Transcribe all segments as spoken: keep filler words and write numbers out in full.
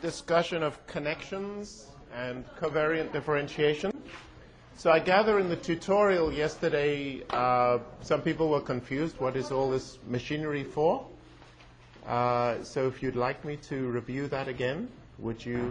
discussion of connections and covariant differentiation. So I gather in the tutorial yesterday, uh, some people were confused. What is all this machinery for? Uh, so if you'd like me to review that again, would you?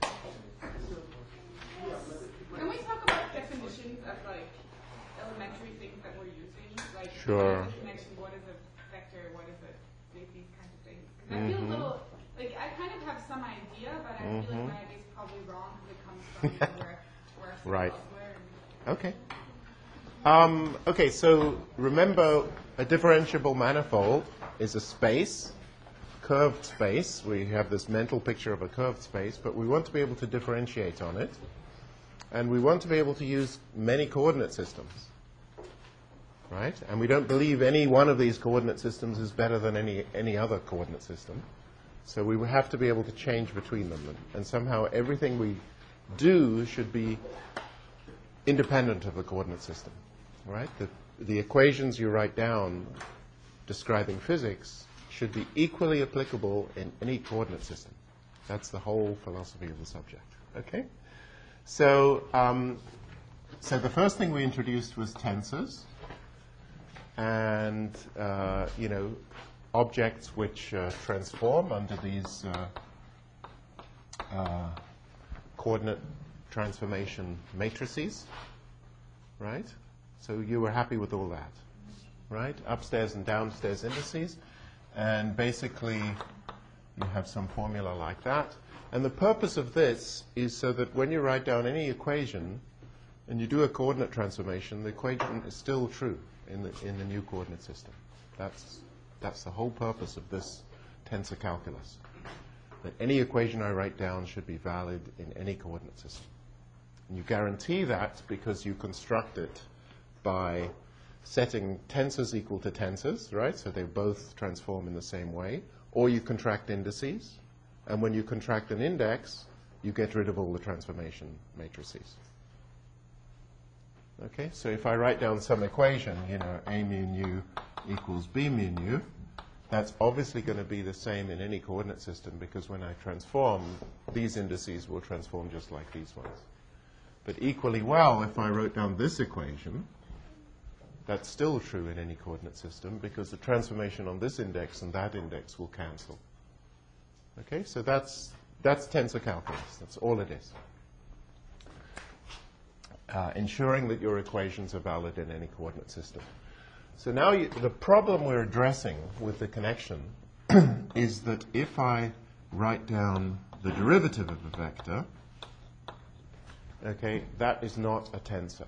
Can we talk about definitions of like elementary things that we're using? Like Sure. What is a connection? What is a vector? What is a these, these kinds of things? Because I feel a little like I kind of have some idea, but I Mm-hmm. feel like my idea is probably wrong because it comes from where where I Right. elsewhere. Okay. Um, okay, so remember a differentiable manifold is a space, curved space. We have this mental picture of a curved space, but we want to be able to differentiate on it. And we want to be able to use many coordinate systems. Right? And we don't believe any one of these coordinate systems is better than any, any other coordinate system. So we have to be able to change between them. And, and somehow everything we do should be independent of the coordinate system. Right? The, the equations you write down describing physics should be equally applicable in any coordinate system. That's the whole philosophy of the subject. Okay? So, um, so the first thing we introduced was tensors, and uh, you know, objects which uh, transform under these uh, uh, coordinate transformation matrices, right? So you were happy with all that, right? Upstairs and downstairs indices, and basically you have some formula like that. And the purpose of this is so that when you write down any equation and you do a coordinate transformation, the equation is still true in the, in the new coordinate system. That's, that's the whole purpose of this tensor calculus. That any equation I write down should be valid in any coordinate system. And you guarantee that because you construct it by setting tensors equal to tensors, right? So they both transform in the same way. Or you contract indices. And when you contract an index, you get rid of all the transformation matrices. Okay, so if I write down some equation, you know, A mu nu equals B mu nu, that's obviously going to be the same in any coordinate system because when I transform, these indices will transform just like these ones. But equally well, if I wrote down this equation, that's still true in any coordinate system because the transformation on this index and that index will cancel. Okay, so that's, that's tensor calculus. That's all it is. Uh, ensuring that your equations are valid in any coordinate system. So now you, the problem we're addressing with the connection is that if I write down the derivative of a vector, okay, that is not a tensor.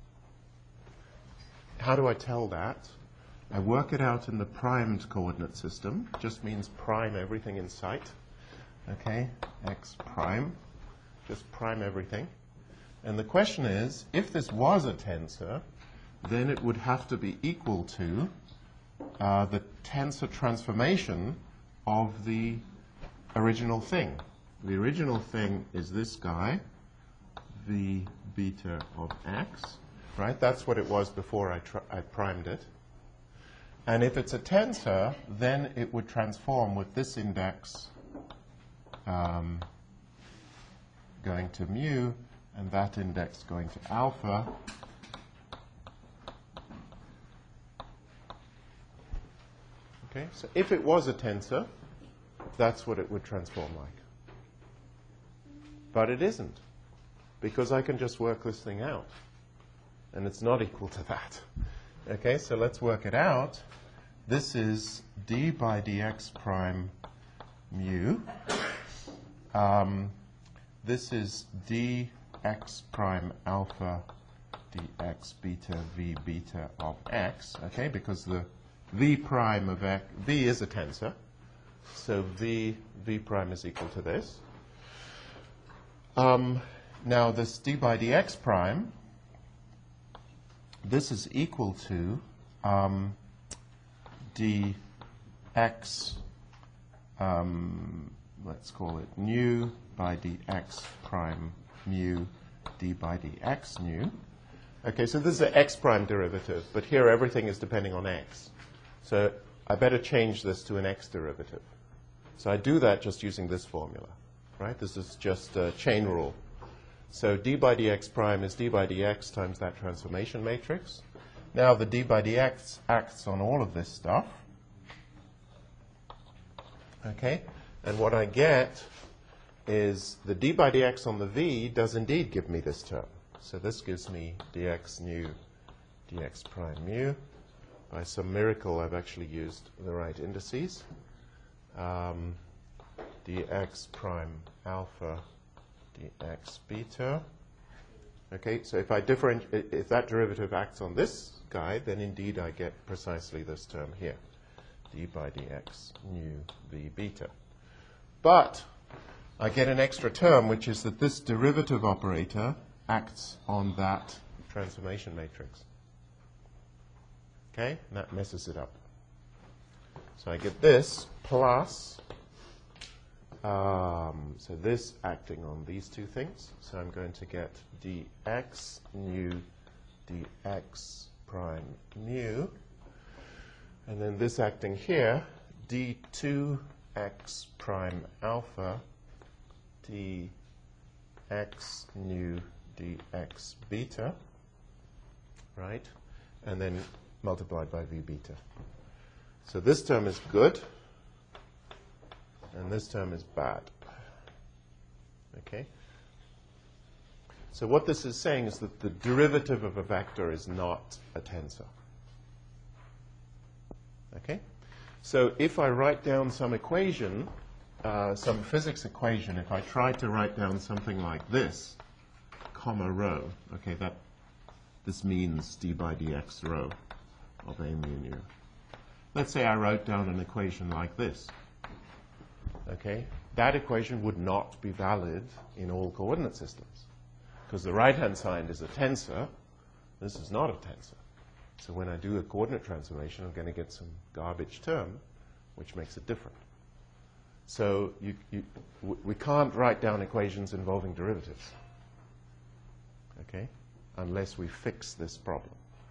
How do I tell that? I work it out in the primed coordinate system. Just means prime everything in sight. Okay, x prime. Just prime everything. And the question is, if this was a tensor, then it would have to be equal to uh, the tensor transformation of the original thing. The original thing is this guy, v beta of x. Right? That's what it was before I, tr I primed it. And if it's a tensor, then it would transform with this index um, going to mu and that index going to alpha. Okay, so if it was a tensor, that's what it would transform like. But it isn't, because I can just work this thing out. And it's not equal to that. Okay, so let's work it out. This is d by dx prime mu. Um, this is dx prime alpha dx beta v beta of x. Okay, because the v prime of x, v is a tensor. So v, v prime is equal to this. Um, now this d by dx prime, this is equal to um, dx, um, let's call it nu by dx prime mu d by dx nu. Okay, so this is an x prime derivative, but here everything is depending on x. So I better change this to an x derivative. So I do that just using this formula. right? This is just a chain rule. So d by dx prime is d by dx times that transformation matrix. Now the d by dx acts on all of this stuff. Okay? And what I get is the d by dx on the v does indeed give me this term. So this gives me dx nu dx prime mu. By some miracle, I've actually used the right indices. Um, dx prime alpha dx beta. Okay, so if I differentiate, if that derivative acts on this guy, then indeed I get precisely this term here, d by dx nu v beta. But I get an extra term, which is that this derivative operator acts on that transformation matrix. Okay, and that messes it up. So I get this plus, um, so this acting on these two things. So I'm going to get dx nu dx prime mu. And then this acting here, d two x prime alpha dx nu dx beta, right? And then multiplied by v beta. So this term is good, and this term is bad. Okay? So what this is saying is that the derivative of a vector is not a tensor. Okay? So if I write down some equation, uh, some physics equation, if I try to write down something like this, comma rho, okay, that this means d by dx rho of a mu nu. Let's say I wrote down an equation like this. Okay? That equation would not be valid in all coordinate systems, because the right-hand side is a tensor. This is not a tensor. So when I do a coordinate transformation, I'm going to get some garbage term, which makes it different. So you, you, w we can't write down equations involving derivatives, okay, unless we fix this problem.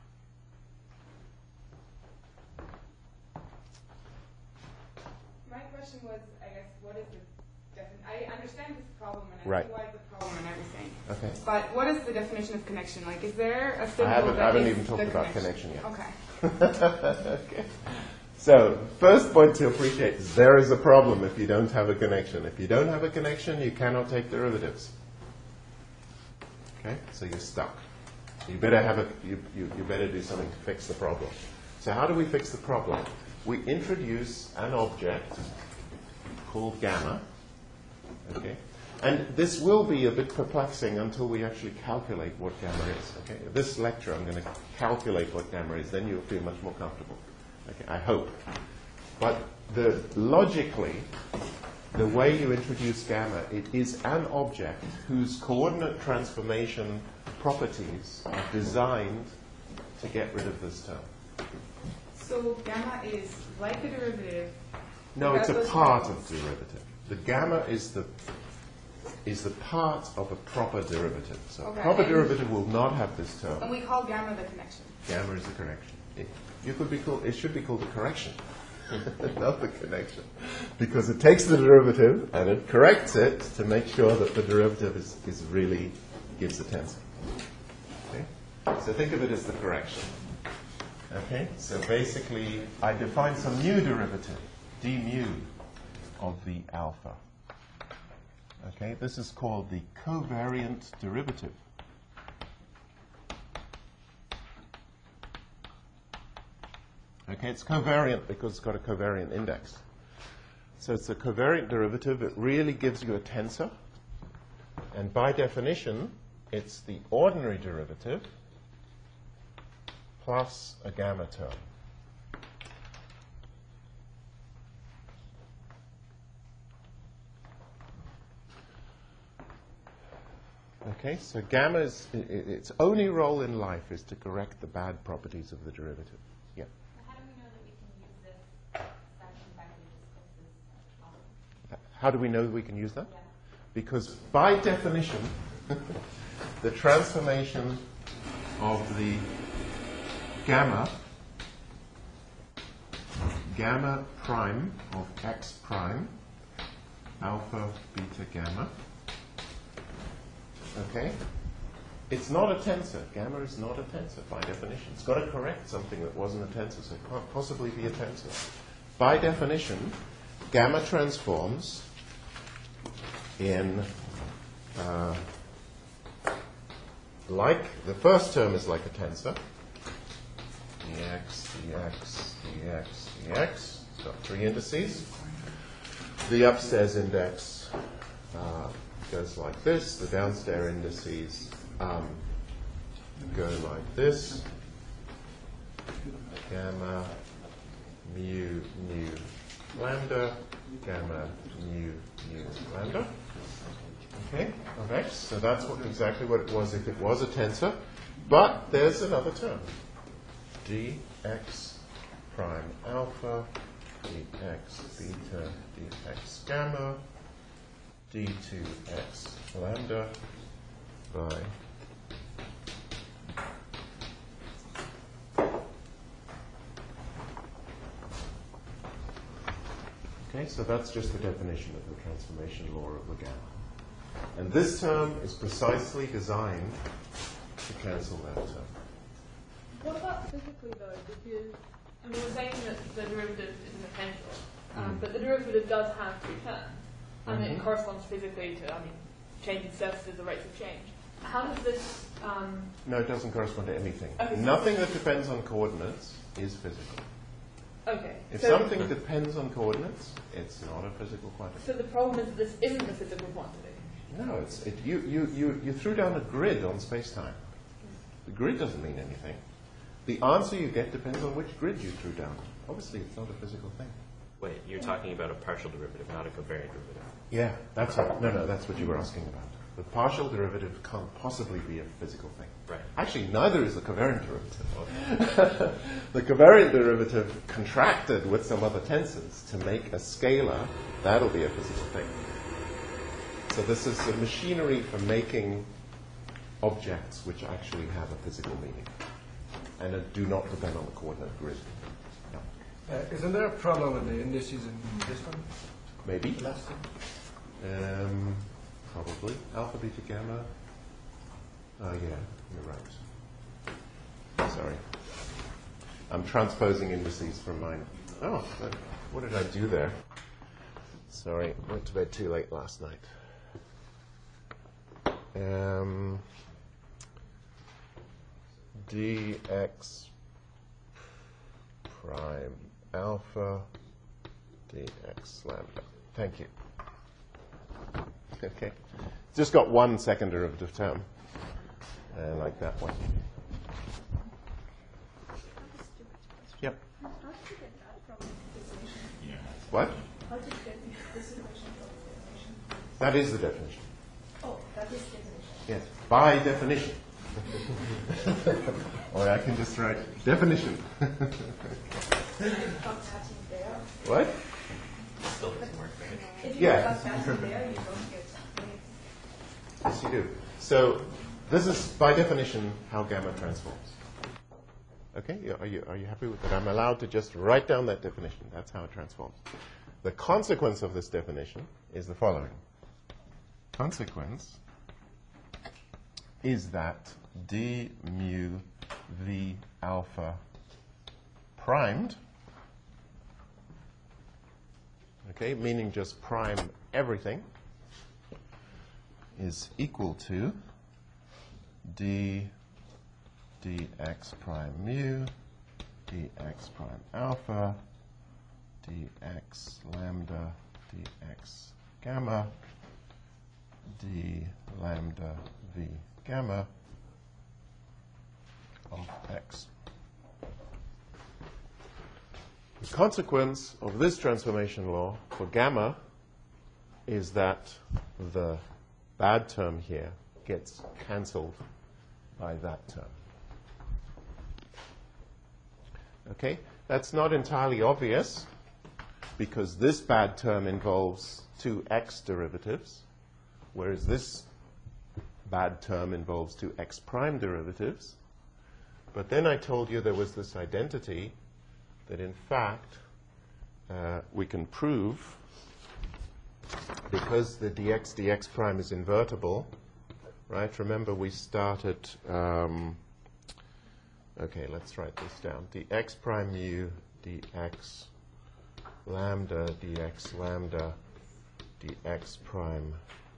My question was, I guess, what is the definition? I understand this problem and I Right. see why it's a problem and everything. Okay. But what is the definition of connection? Like, is there a symbol I haven't, that I haven't is even talked the about connection, yet. Okay. Okay. So, first point to appreciate is there is a problem if you don't have a connection. If you don't have a connection, you cannot take derivatives. Okay? So you're stuck. You better have a, you, you, you better do something to fix the problem. So how do we fix the problem? We introduce an object called gamma. Okay? And this will be a bit perplexing until we actually calculate what gamma is. Okay? This lecture, I'm going to calculate what gamma is. Then you'll feel much more comfortable. Okay? I hope. But the, logically, the way you introduce gamma, it is an object whose coordinate transformation properties are designed to get rid of this term. So gamma is like a derivative. No, it's a without those part properties. of derivative. The gamma is the is the part of a proper derivative. So Okay, a proper and- derivative will not have this term. And we call gamma the connection. Gamma is the correction. It, you could be called, it should be called the correction, not the connection, because it takes the derivative and it corrects it to make sure that the derivative is, is really gives the tensor. Okay? So think of it as the correction. Okay? So basically, I define some new derivative, d mu of the alpha. Okay? This is called the covariant derivative. Okay, it's covariant because it's got a covariant index. So it's a covariant derivative. It really gives you a tensor. And by definition, it's the ordinary derivative plus a gamma term. Okay, so gamma is, i- i- its only role in life is to correct the bad properties of the derivative. Yeah. How do we know that we can use this fraction back we discussed this problem? How do we know that we can use that? Yeah. Because by definition, the transformation of the gamma, gamma prime of x prime alpha, beta, gamma. Okay? It's not a tensor. Gamma is not a tensor by definition. It's got to correct something that wasn't a tensor, so it can't possibly be a tensor. By definition, gamma transforms in, uh, like, the first term is like a tensor. dx, dx, dx, dx. It's got three indices. The upstairs index uh, goes like this. The downstairs indices um, go like this. Gamma, mu, mu, lambda, gamma, mu, mu, lambda. Okay, of x. So that's what, exactly what it was if it was a tensor. But there's another term. dx prime alpha, dx beta, dx gamma, d two x lambda by Okay, so that's just the definition of the transformation law of the gamma. And this term is precisely designed to cancel that term. What about physically though? Because I mean, we're saying that the derivative isn't a tensor, um, Mm. but the derivative does have two terms, and Mhm. it corresponds physically to, I mean, changing surfaces, the rates of change. How does this? Um, No, it doesn't correspond to anything. Okay, so- Nothing that depends on coordinates is physical. okay. If so, something depends on coordinates, it's not a physical quantity. so the problem is that this isn't a physical quantity. No, it's it, you, you, you, you threw down a grid on space-time. The grid doesn't mean anything. The answer you get depends on which grid you threw down. Obviously, it's not a physical thing. Wait, you're talking about a partial derivative, not a covariant derivative. Yeah, that's right. No, no, that's what you were asking about. The partial derivative can't possibly be a physical thing. Right. Actually, neither is the covariant derivative. The covariant derivative contracted with some other tensors to make a scalar. That'll be a physical thing. So this is the machinery for making objects which actually have a physical meaning and uh, do not depend on the coordinate grid. No. Uh, isn't there a problem with the indices in this one? Maybe. The last one? Um, probably. Alpha, beta, gamma. Oh, yeah, you're right. Sorry. I'm transposing indices from mine. Oh, what did I do there? Sorry, went to bed too late last night. Um, dx prime alpha dx lambda. Thank you. Okay. Just got one second derivative term. I like that one. Yep. How did you get that from this definition? What? How did you get this equation from the definition? That is the definition. Oh, that is definition. Yes. By definition. Or I can just write definition. From that in there. What? Still doesn't work very If you Yeah. got that in there, you don't get it. Yes, you do. So this is, by definition, how gamma transforms. Okay? You- Are you, are you happy with that? I'm allowed to just write down that definition. That's how it transforms. The consequence of this definition is the following. Consequence is that d mu v alpha primed, okay, meaning just prime everything, is equal to d dx prime mu dx prime alpha dx lambda dx gamma d lambda v gamma of x. The consequence of this transformation law for gamma is that the bad term here gets cancelled by that term. Okay? That's not entirely obvious because this bad term involves two x derivatives, whereas this bad term involves two x prime derivatives. But then I told you there was this identity that in fact uh, we can prove because the dx dx prime is invertible, right? Remember we started, um, okay, let's write this down. Dx prime mu dx lambda dx lambda dx prime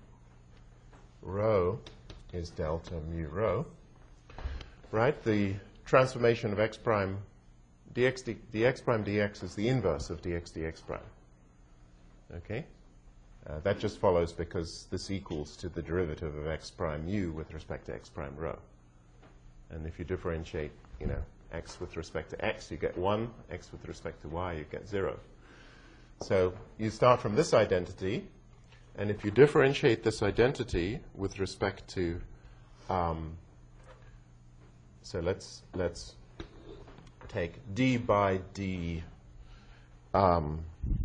rho is delta mu rho, right? The transformation of x prime dx d, dx prime dx is the inverse of dx dx prime. Okay? Uh, that just follows because this equals to the derivative of x prime mu with respect to x prime rho. And if you differentiate, you know, x with respect to x, you get one. X with respect to y, you get zero. So you start from this identity, and if you differentiate this identity with respect to, um, so let's let's take d by d um,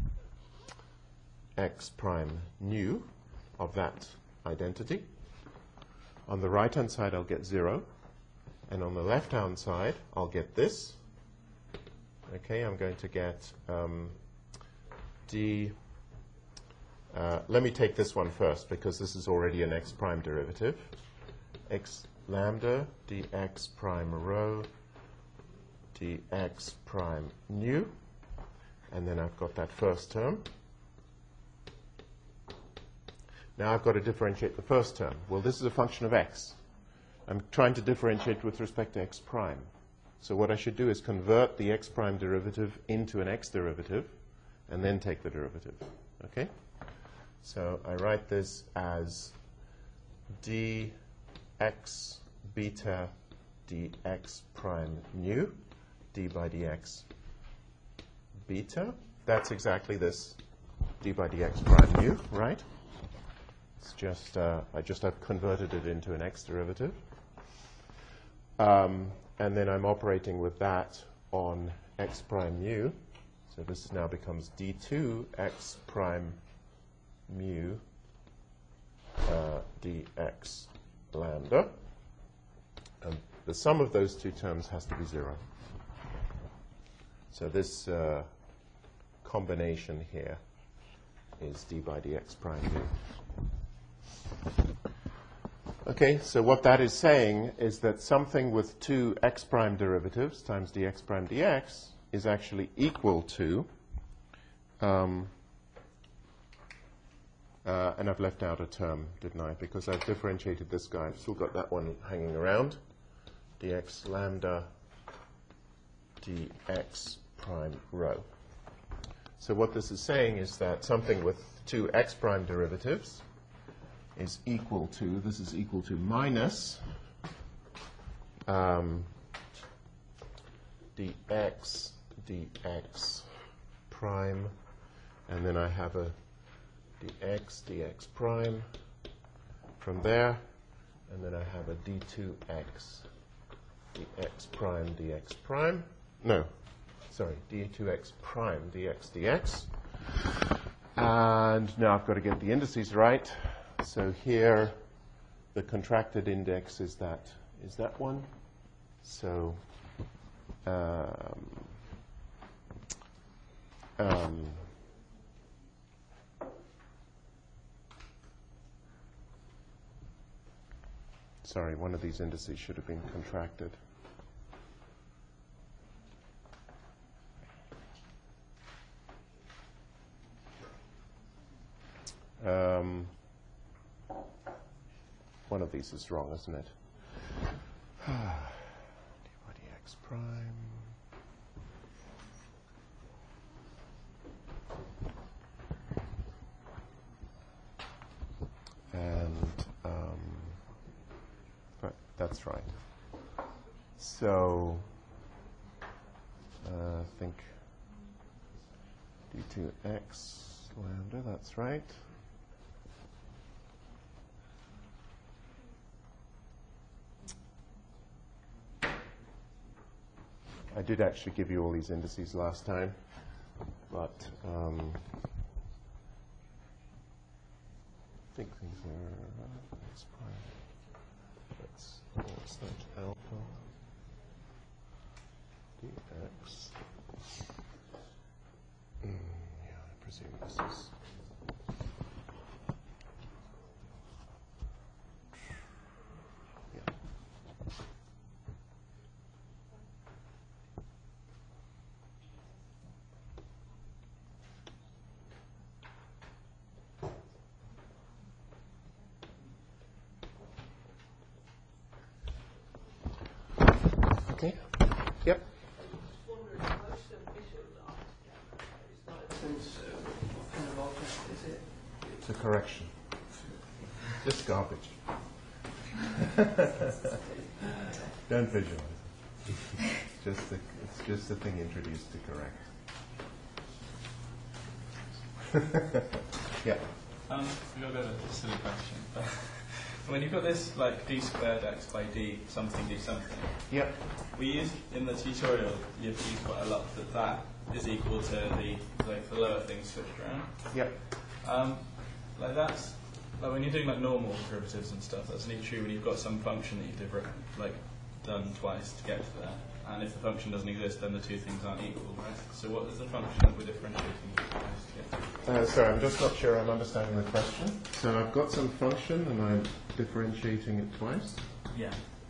x prime nu of that identity. On the right-hand side, I'll get zero. And on the left-hand side, I'll get this. Okay, I'm going to get um, d. Uh, let me take this one first, because this is already an x prime derivative. X lambda dx prime rho dx prime nu. And then I've got that first term. Now I've got to differentiate the first term. Well, this is a function of x. I'm trying to differentiate with respect to x prime. So what I should do is convert the x prime derivative into an x derivative and then take the derivative. Okay? So I write this as dx beta dx prime nu, d by dx beta. That's exactly this d by dx prime nu, right? It's just, uh, I just have converted it into an x derivative. Um, and then I'm operating with that on x prime mu. So this now becomes d two x prime mu uh, dx lambda. And the sum of those two terms has to be zero. So this uh, combination here is d by dx prime mu. Okay, so what that is saying is that something with two x prime derivatives times dx prime dx is actually equal to, um, uh, and I've left out a term, didn't I? Because I've differentiated this guy. I've still got that one hanging around. Dx lambda dx prime rho. So what this is saying is that something with two x prime derivatives is equal to, this is equal to minus um, dx dx prime, and then I have a dx dx prime from there, and then I have a d two x dx prime dx prime, no, sorry, d two x prime dx dx, and now I've got to get the indices right. So here, the contracted index is that is that one. So um, um, sorry, one of these indices should have been contracted. Um, One of these is wrong, isn't it? d by dx prime. And um, right, that's right. So uh, I think d two x lambda, that's right. I did actually give you all these indices last time, but um, I think these are uh, x prime. That's what's that alpha dx. Mm, yeah, I presume this is to correction. Just garbage. Don't visualize it. Just a, it's just a thing introduced to correct. Yeah. Um, we've got a bit of a silly question. But when you've got this like d squared x by d something d something, Yep. we used in the tutorial you've used quite a lot that that is equal to the like the lower things switched around. Yep. Um, like that's like when you're doing like normal derivatives and stuff. That's only true when you've got some function that you've different, like done twice to get to there. And if the function doesn't exist, then the two things aren't equal, right? So what is the function that we're differentiating twice to get to? Uh, sorry, I'm just not sure I'm understanding the question. So I've got some function and I'm differentiating it twice. Yeah.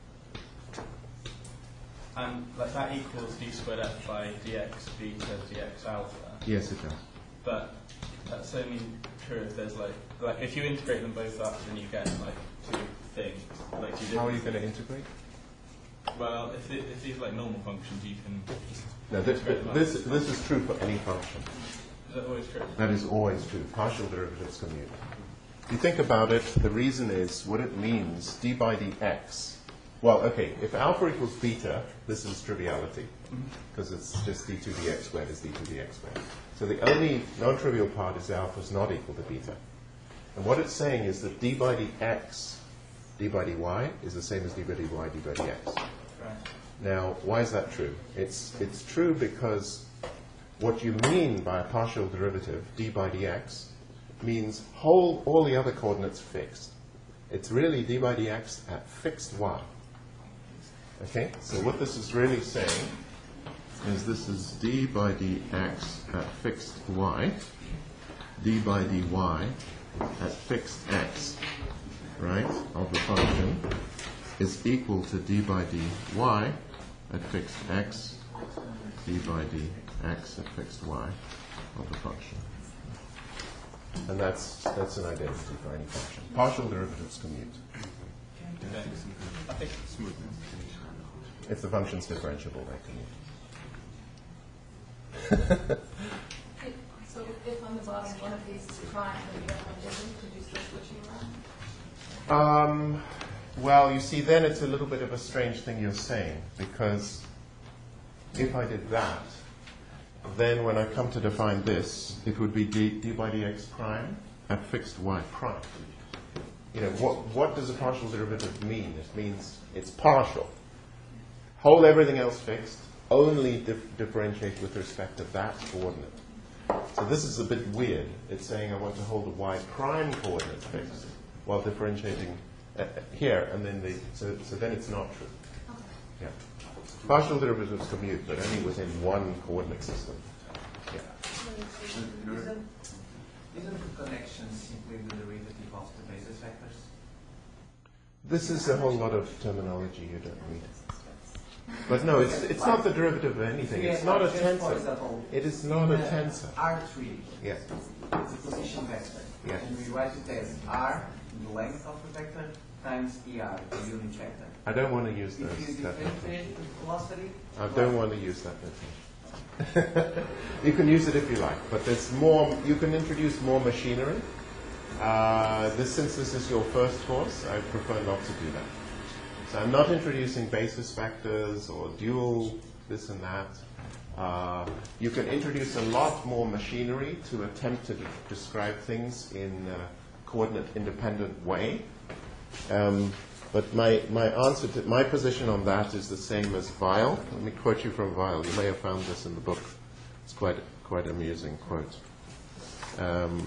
And like that equals d squared f by dx beta dx alpha. Yes, it does. But that's only true if there's like like if you integrate them both up, then you get like two things, like two different. How are you going to integrate? Well, if it, if these are like normal functions, you can. Just No, this, integrate them up. this, this is true for any function. Is that always true? That is always true. Partial derivatives commute. If you think about it, the reason is what it means, d by dx. Well, okay, if alpha equals beta, this is triviality, because it's just d two dx squared is d two dx squared. So the only non-trivial part is alpha is not equal to beta. And what it's saying is that d by dx, d by dy, is the same as d by dy, d by dx. Right. Now, why is that true? It's, it's true because what you mean by a partial derivative, d by dx, means whole, all the other coordinates fixed. It's really d by dx at fixed y. Okay? So what this is really saying is this is d by dx at fixed y, d by dy at fixed x, right, of the function, is equal to d by dy at fixed x, d by dx at fixed y of the function. And that's that's an identity for any function. Partial derivatives commute. Okay. I think If the function's differentiable, they commute. So if on the bottom one of these is prime and the other one isn't, could you still switch it around? Um, well, you see, then it's a little bit of a strange thing you're saying, because if I did that, then when I come to define this, it would be d, d by dx prime at fixed y prime. You know, what, what does a partial derivative mean? It means it's partial. Hold everything else fixed, only dif- differentiate with respect to that coordinate. So this is a bit weird. It's saying I want to hold the y prime coordinate fixed while differentiating uh, here, and then the so, so then it's not true. Yeah. Partial derivatives commute, but only within one coordinate system. Yeah. Isn't, isn't the connection simply the derivative of the basis vectors? This is a whole lot of terminology you don't need. But no, it's it's not the derivative of anything. It's not a Just for tensor. example, It is not a tensor. R three, Yes. it's a position vector. Yes. And we write it as R, the length of the vector, times er, the unit vector. I don't want to use If those. you that differentiate the velocity, I don't want to use that definition. You can use it if you like, but there's more. You can introduce more machinery. Uh, this, since this is your first course, I prefer not to do that. So I'm not introducing basis vectors or dual this and that. Uh, you can introduce a lot more machinery to attempt to de- describe things in a coordinate-independent way. Um, but my, my answer to my position on that is the same as Weil. Let me quote you from Weil. You may have found this in the book. It's quite quite amusing quote. Um,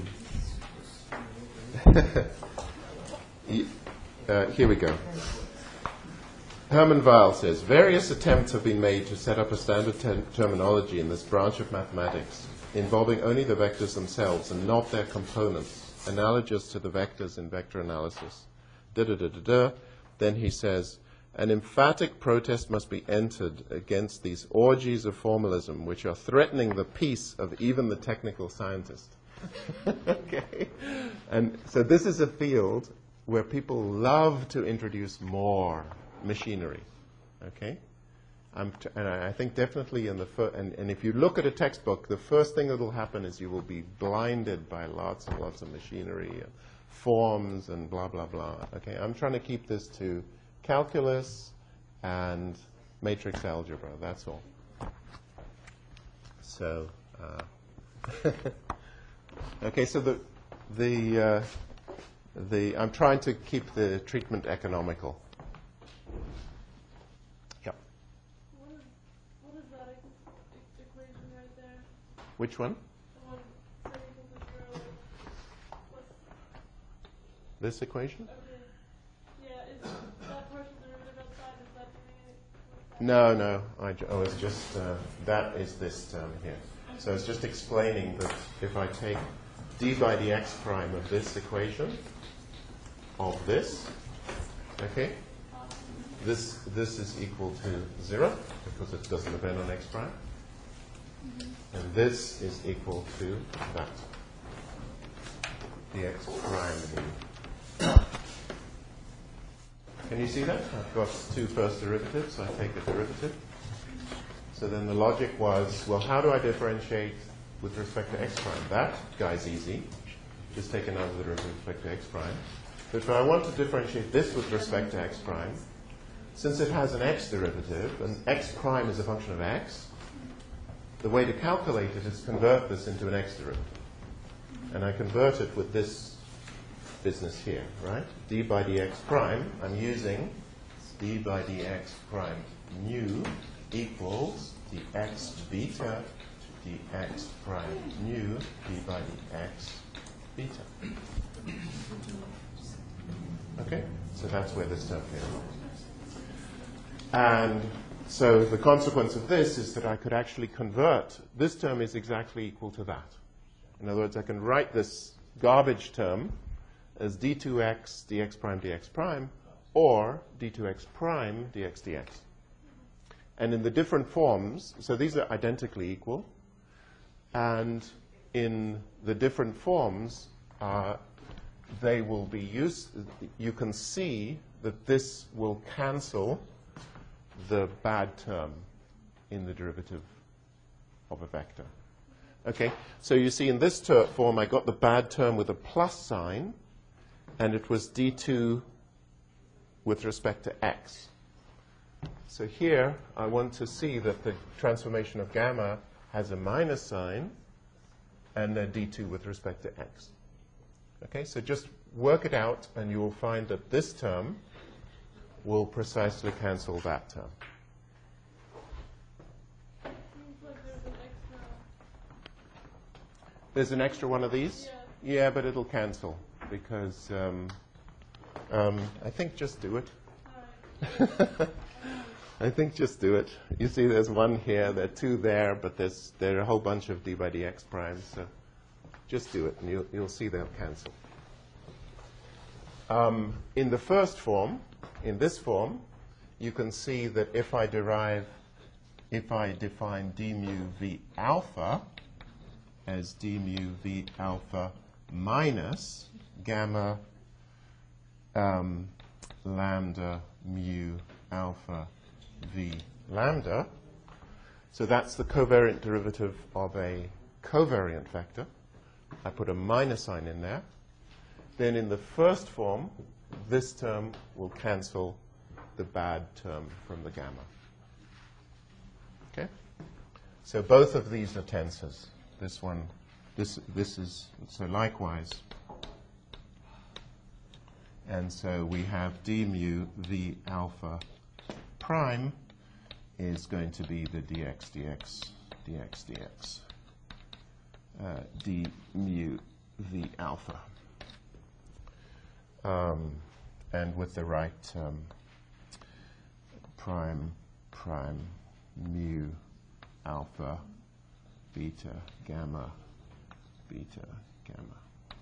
uh, here we go. Hermann Weil says, various attempts have been made to set up a standard ter- terminology in this branch of mathematics involving only the vectors themselves and not their components, analogous to the vectors in vector analysis. Da-da-da-da-da. Then he says, an emphatic protest must be entered against these orgies of formalism which are threatening the peace of even the technical scientist. Okay? And so this is a field where people love to introduce more machinery. Okay? I'm t- and I I think definitely in the fir- and, and if you look at a textbook, the first thing that will happen is you will be blinded by lots and lots of machinery and forms and blah, blah, blah. Okay, I'm trying to keep this to calculus and matrix algebra, that's all. So, uh, okay, so the, the, uh, the, I'm trying to keep the treatment economical. Yeah. What is, what is that equ- e- equation right there? Which one? The one z equals to zero. like, What's, This equation? okay. Yeah, is that partial derivative outside? Is that doing it? What's that? No, no. I, ju- I was just, uh, that is this term here. So it's just explaining that if I take d by dx prime of this equation, of this, okay, this, this is equal to zero, because it doesn't depend on x prime. And this is equal to that, dx prime mu. Can you see that? I've got two first derivatives. I take a derivative. So then the logic was, well, how do I differentiate with respect to x prime? That guy's easy. Just take another derivative with respect to x prime. But if I want to differentiate this with respect to x prime, since it has an x derivative, and x prime is a function of x, the way to calculate it is convert this into an x derivative. And I convert it with this business here, right? d by dx prime, I'm using d by dx prime mu equals dx beta dx prime mu d by dx beta. Okay? So that's where this term came from. And so the consequence of this is that I could actually convert, this term is exactly equal to that. In other words, I can write this garbage term as d two x dx prime dx prime, or d two x prime dx dx. And in the different forms, so these are identically equal, and in the different forms, uh, they will be used, you can see that this will cancel the bad term in the derivative of a vector. Okay, so you see in this ter- form, I got the bad term with a plus sign, and it was d two with respect to x. So here, I want to see that the transformation of gamma has a minus sign and a d two with respect to x. Okay, so just work it out, and you will find that this term will precisely cancel that term. Seems like there's an extra. There's an extra one of these? Yeah. Yeah, but it'll cancel, because um, um, I think just do it. Alright. I think just do it. You see there's one here, there are two there, but there's there are a whole bunch of d by dx primes, so just do it, and you'll, you'll see they'll cancel. Um, in the first form, in this form, you can see that if I derive, if I define d mu v alpha as d mu v alpha minus gamma um, lambda mu alpha v lambda, so that's the covariant derivative of a covariant vector. I put a minus sign in there. Then in the first form, this term will cancel the bad term from the gamma. Okay? So both of these are tensors. This one, this, this is, so likewise. And so we have d mu v alpha prime is going to be the dx dx dx dx uh, d mu v alpha. Um, and with the right um, prime prime mu alpha beta gamma beta gamma.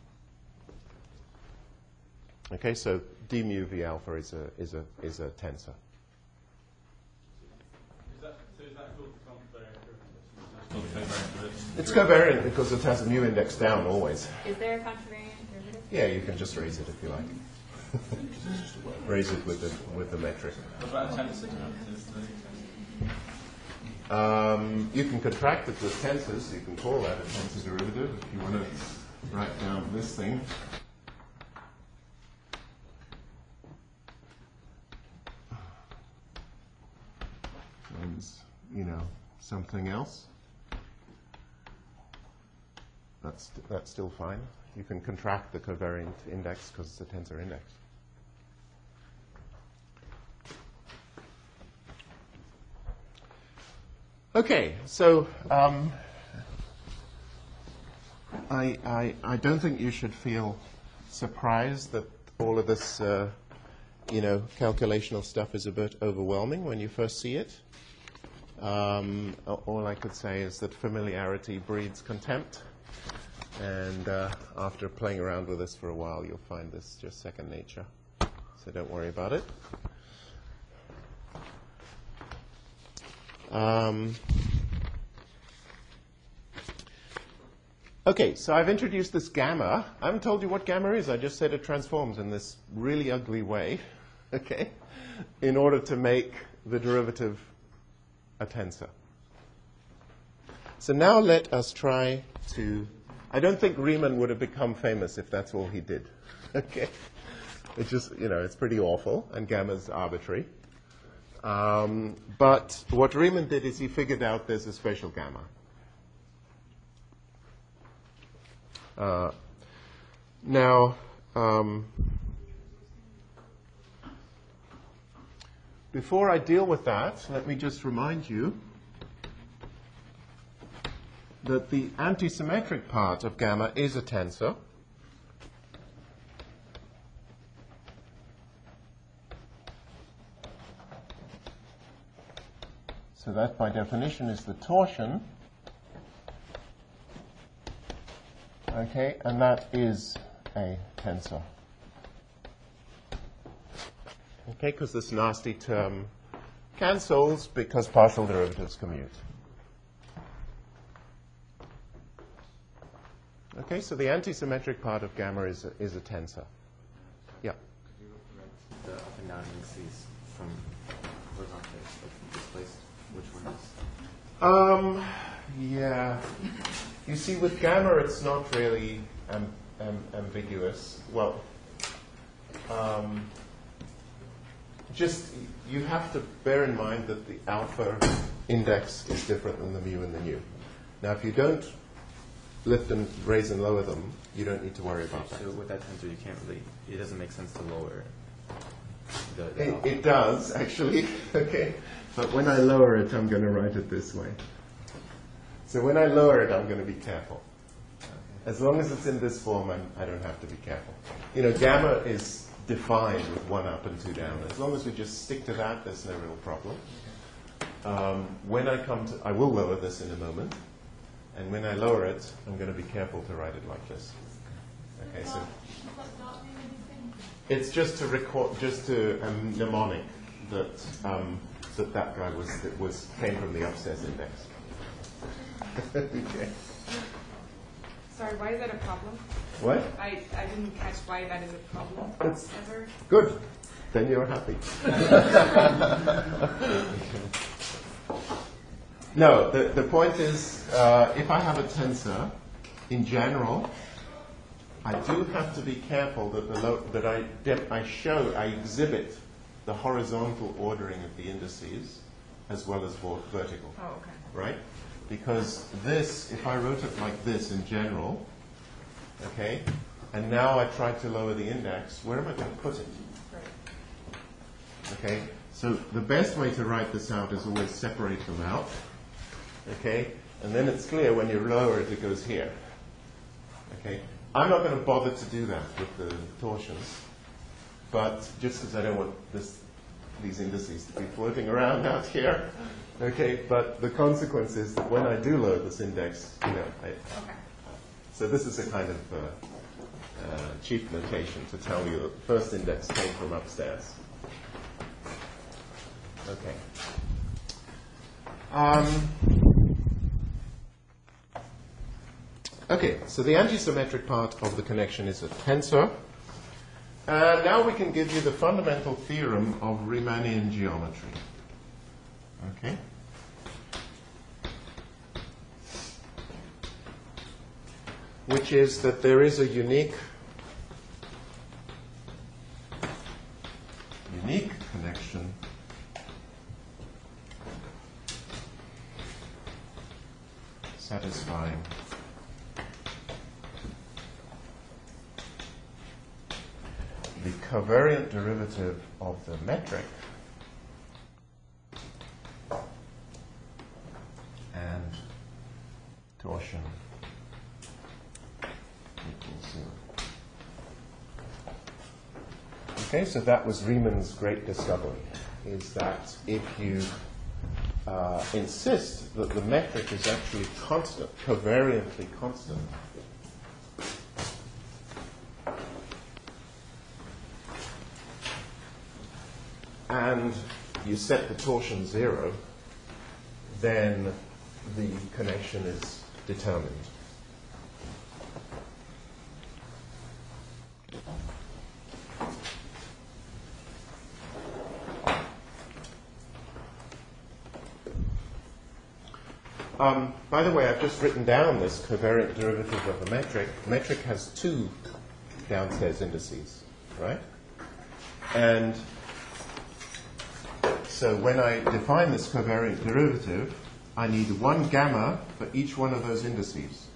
Okay, so d mu v alpha is a is a is a tensor. Is that, so is that called covariant derivative? It's covariant because it has a mu index down always. Is there a contravariant derivative? Yeah, you can just raise it if you like. Raise it with the with the metric. What about tensor? Is the- Um, you can contract it with tensors. You can call that a tensor derivative if you want to write down this thing. Times, you know, something else. That's, that's still fine. You can contract the covariant index because it's a tensor index. Okay, so um, I, I, I don't think you should feel surprised that all of this, uh, you know, calculational stuff is a bit overwhelming when you first see it. Um, all I could say is that familiarity breeds contempt. And uh, after playing around with this for a while, you'll find this just second nature. So don't worry about it. Um, okay, so I've introduced this gamma. I haven't told you what gamma is. I just said it transforms in this really ugly way, okay, in order to make the derivative a tensor. So now let us try to... I don't think Riemann would have become famous if that's all he did. Okay, it's just, you know, it's pretty awful, and gamma's arbitrary. Um, but what Riemann did is he figured out there's a special gamma. Uh, now, um, before I deal with that, let me just remind you that the antisymmetric part of gamma is a tensor. So that, by definition, is the torsion. Okay, and that is a tensor. Okay, because this nasty term cancels because partial derivatives commute. Okay, so the antisymmetric part of gamma is a, is a tensor. Yeah. Could you write the up and down indices from horizontal, like displaced? Which one is? Um, yeah. You see, with gamma, it's not really am, am, ambiguous. Well, um, just you have to bear in mind that the alpha index is different than the mu and the nu. Now, if you don't lift and raise and lower them, you don't need to worry about that. So with that tensor, you can't really, it doesn't make sense to lower the, the It, alpha. it does, actually. Okay. But when I lower it, I'm going to write it this way. So when I lower it, I'm going to be careful. As long as it's in this form, I'm, I don't have to be careful. You know, gamma is defined with one up and two down. As long as we just stick to that, there's no real problem. Um, when I come to, I will lower this in a moment. And when I lower it, I'm going to be careful to write it like this. Okay, so it's just to record, just to a um, mnemonic that um, that that guy was that was came from the upstairs index. Okay. Sorry, why is that a problem? What? I, I didn't catch why that is a problem. It's ever. Good. Then you're happy. No, the, the point is, uh, if I have a tensor, in general, I do have to be careful that the lo that I de I show I exhibit the horizontal ordering of the indices as well as vertical. Oh, okay. Right? Because this, if I wrote it like this in general, okay, and now I try to lower the index, where am I going to put it? Right. Okay, so the best way to write this out is always separate them out. Okay, and then it's clear when you lower it, it goes here. Okay, I'm not going to bother to do that with the torsions, but just because I don't want this, these indices to be floating around out here. Okay, but the consequence is that when I do lower this index, you know, I, Okay. so this is a kind of uh, uh, cheap notation to tell you that the first index came from upstairs. Okay. Um, okay, so the antisymmetric part of the connection is a tensor. Uh, now we can give you the fundamental theorem of Riemannian geometry. Okay? which is that there is a unique unique connection satisfying the covariant derivative of the metric and torsion equals zero. Okay, so that was Riemann's great discovery, is that if you uh, insist that the metric is actually constant, covariantly constant, and you set the torsion zero, then the connection is determined. Um, by the way, I've just written down this covariant derivative of the metric. Metric has two downstairs indices, right? And so when I define this covariant derivative, I need one gamma for each one of those indices.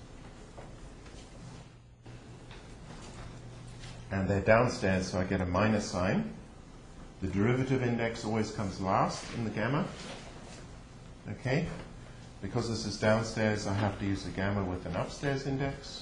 And they're downstairs, so I get a minus sign. The derivative index always comes last in the gamma. Okay? Because this is downstairs, I have to use a gamma with an upstairs index.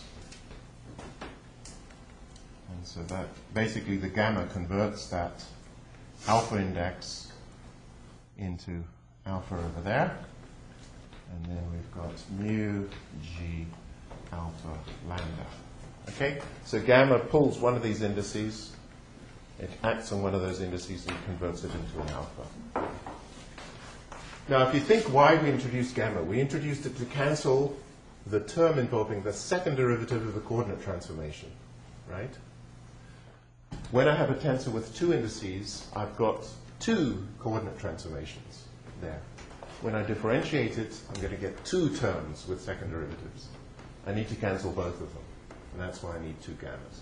And so that basically the gamma converts that alpha index into alpha over there. And then we've got mu g alpha lambda. Okay? So gamma pulls one of these indices, it acts on one of those indices and converts it into an alpha. Now, if you think why we introduced gamma, we introduced it to cancel the term involving the second derivative of the coordinate transformation, right? When I have a tensor with two indices, I've got two coordinate transformations there. When I differentiate it, I'm going to get two terms with second derivatives. I need to cancel both of them, and that's why I need two gammas.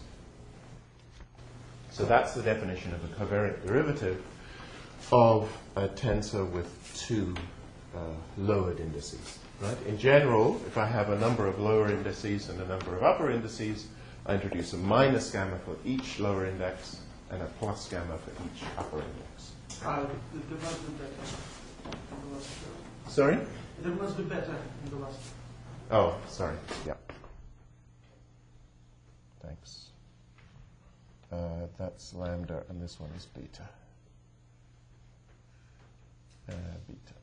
So that's the definition of a covariant derivative of a tensor with two uh, lowered indices. Right? In general, if I have a number of lower indices and a number of upper indices, I introduce a minus gamma for each lower index and a plus gamma for each upper index. Ah, there must be better in the last show. Sorry? There must be better in the last. Oh, sorry. Yeah. Thanks. Uh, that's lambda, and this one is beta. Uh, beta.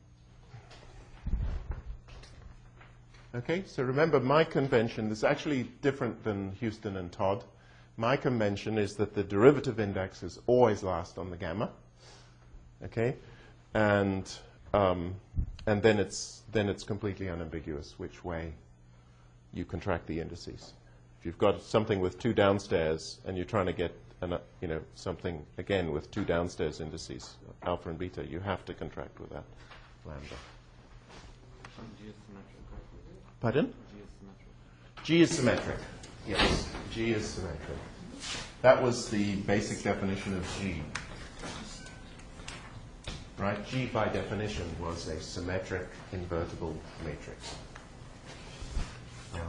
Okay, so remember my convention, this is actually different than Houston and Todd. My convention is that the derivative index is always last on the gamma. Okay? And um, and then it's then it's completely unambiguous which way you contract the indices. If you've got something with two downstairs and you're trying to get an, you know, something again with two downstairs indices, alpha and beta, you have to contract with that lambda. G is symmetric, right? Pardon? G is symmetric. G is symmetric. Yes, G is symmetric. That was the basic definition of G. Right? G by definition was a symmetric invertible matrix. Um,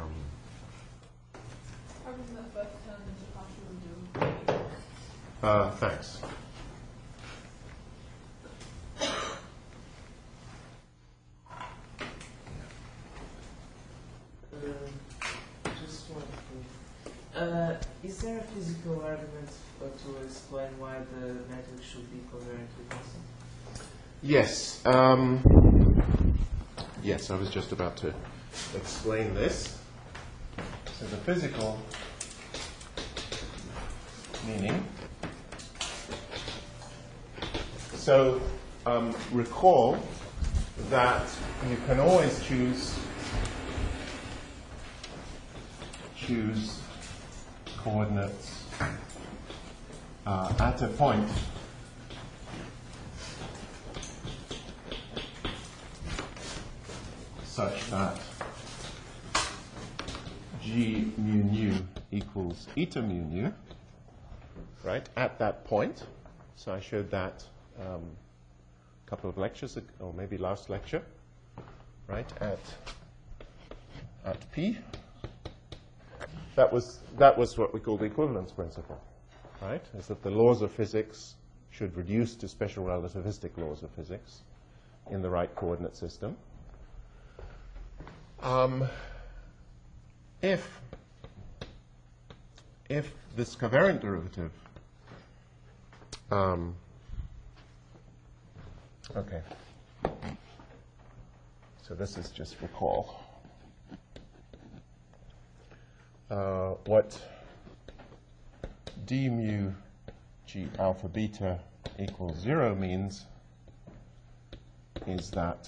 How does that first turn into partial and do? uh, thanks. Uh, just one thing. Uh, is there a physical argument uh, to explain why the metric should be covariantly constant? Yes. Um, yes, I was just about to explain this. So the physical meaning. So um, recall that you can always choose choose coordinates uh, at a point such that G mu nu equals eta mu nu, right, at that point. So I showed that um, a couple of lectures, ago, or maybe last lecture, right, at, at P. That was, that was what we call the equivalence principle, right, is that the laws of physics should reduce to special relativistic laws of physics in the right coordinate system. Um, if, if this covariant derivative, um, okay, so this is just recall. Uh, what d mu g alpha beta equals zero means is that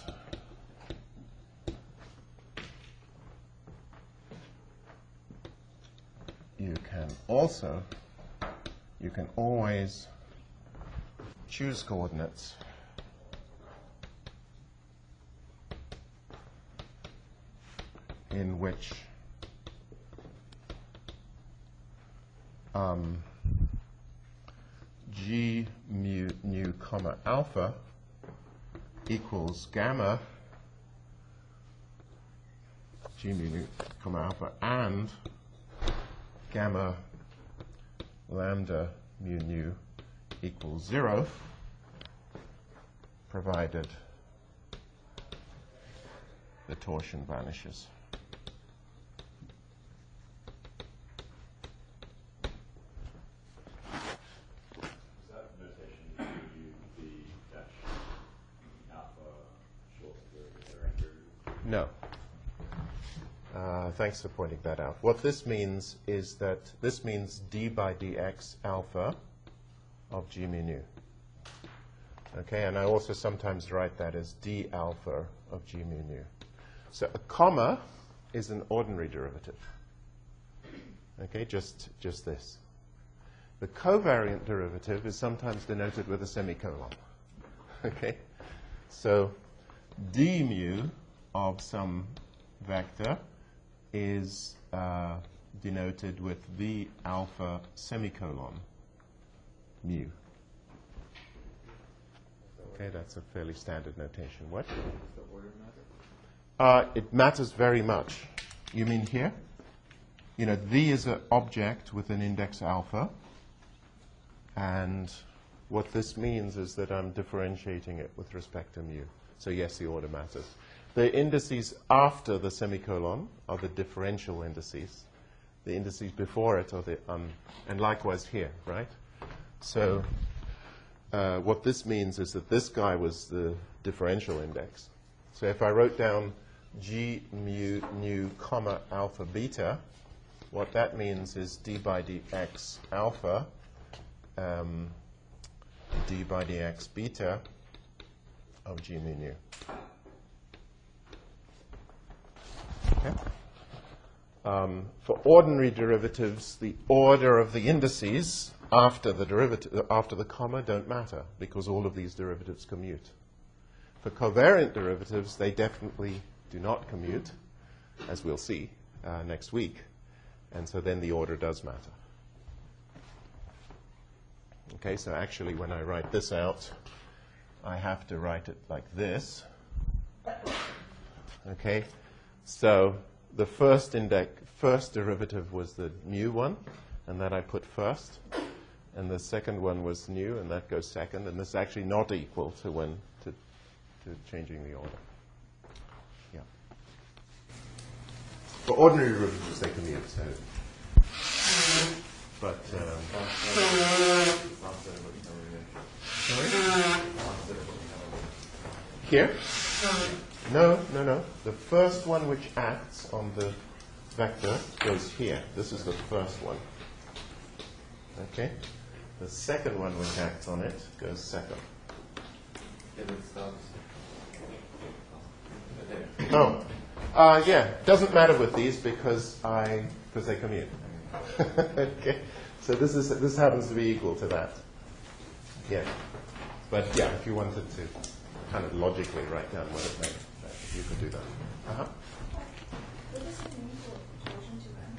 you can also, you can always choose coordinates in which um, g mu nu comma alpha equals gamma g mu nu comma alpha and gamma lambda mu nu equals zero, provided the torsion vanishes. No. Uh, thanks for pointing that out. What this means is that this means d by dx alpha of g mu nu. Okay, and I also sometimes write that as d alpha of g mu nu. So a comma is an ordinary derivative. Okay, just, just this. The covariant derivative is sometimes denoted with a semicolon. Okay, so d mu of some vector is uh, denoted with v alpha semicolon mu. Okay, that's a fairly standard notation. What? Does the order matter? Uh, it matters very much. You mean here? You know, v is an object with an index alpha, and what this means is that I'm differentiating it with respect to mu. So yes, the order matters. The indices after the semicolon are the differential indices. The indices before it are the, um, and likewise here, right? So uh, what this means is that this guy was the differential index. So if I wrote down g mu nu comma alpha beta, what that means is d by dx alpha um, d by dx beta of g mu nu. Okay. Um, for ordinary derivatives, the order of the indices after the derivative, after the comma, don't matter because all of these derivatives commute. For covariant derivatives, they definitely do not commute, as we'll see uh, next week, and so then the order does matter. Okay, so actually, when I write this out, I have to write it like this. Okay. So the first index, first derivative was the mu one, and that I put first. And the second one was nu, and that goes second. And this is actually not equal to when to, to changing the order. Yeah. For ordinary derivatives, they commute. So, but um, sorry? Here. No, no, no. The first one which acts on the vector goes here. This is the first one. Okay? The second one which acts on it goes second. If it stops. There. Oh. Uh, yeah. Doesn't matter with these because I because they commute. Okay. So this is this happens to be equal to that. Yeah. But yeah, if you wanted to kind of logically write down what it meant, you could do that. Uh-huh. What does it mean for torsion to run?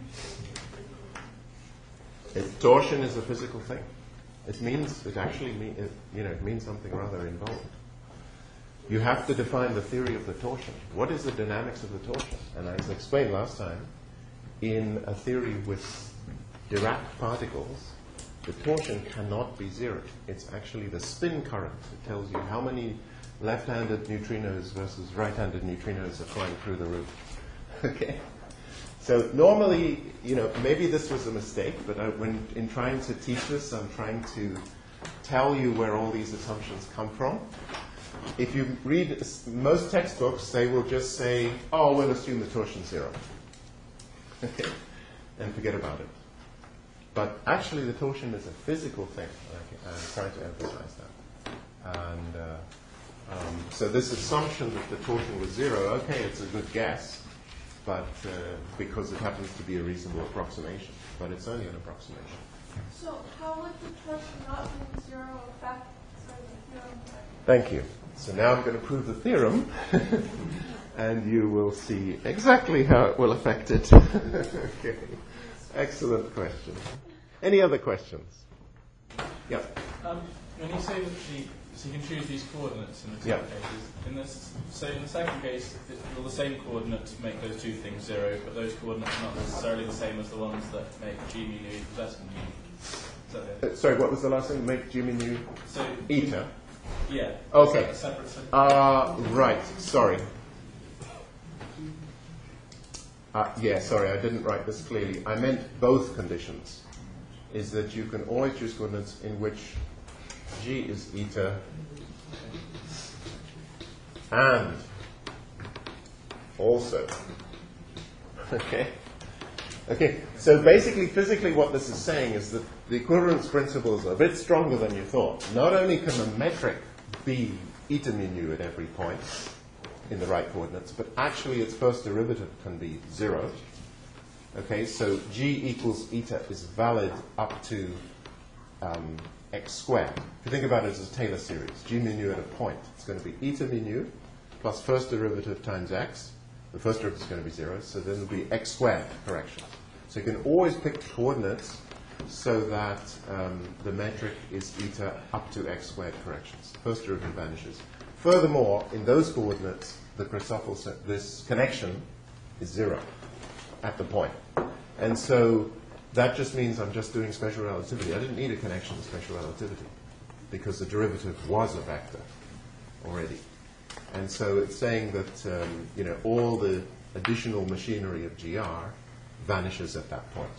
It, torsion is a physical thing. It means, it actually mean, it, you know, it means something rather involved. You have to define the theory of the torsion. What is the dynamics of the torsion? And as I explained last time, in a theory with Dirac particles, the torsion cannot be zero. It's actually the spin current that tells you how many left-handed neutrinos versus right-handed neutrinos are flying through the roof. Okay? So normally, you know, maybe this was a mistake, but I, when in trying to teach this, I'm trying to tell you where all these assumptions come from. If you read most textbooks, they will just say, oh, we'll assume the torsion's zero. Okay? And forget about it. But actually, the torsion is a physical thing. Okay? I'm trying to emphasize that. And uh, um, so this assumption that the torsion was zero, okay, it's a good guess, but uh, because it happens to be a reasonable approximation. But it's only an approximation. So how would the torsion not be zero affect sorry, the theorem? Thank you. So now I'm going to prove the theorem, and you will see exactly how it will affect it. Okay. Excellent question. Any other questions? Yeah. Um, when you say that the, so you can choose these coordinates in the two Yeah. cases. In this, so in the second case, it, will the same coordinates make those two things zero, but those coordinates are not necessarily the same as the ones that make g mu nu less than mu. Is that it? Uh, sorry, what was the last thing? Make g mu So eta. yeah. Okay. Is that a separate separate. Uh, right. Sorry. Uh, yeah, sorry, I didn't write this clearly. I meant both conditions. Is that you can always choose coordinates in which g is eta and also. Okay? Okay, so basically, physically what this is saying is that the equivalence principles are a bit stronger than you thought. Not only can the metric be eta mu nu at every point in the right coordinates, but actually its first derivative can be zero. Okay, so g equals eta is valid up to um, x squared. If you think about it as a Taylor series, g mu nu at a point, it's going to be eta mu nu plus first derivative times x. The first derivative is going to be zero, so then it'll be x squared corrections. So you can always pick coordinates so that um, the metric is eta up to x squared corrections. First derivative vanishes. Furthermore, in those coordinates, the Christoffel, this connection is zero at the point. And so that just means I'm just doing special relativity. I didn't need a connection to special relativity because the derivative was a vector already. And so it's saying that um, you know, all the additional machinery of G R vanishes at that point.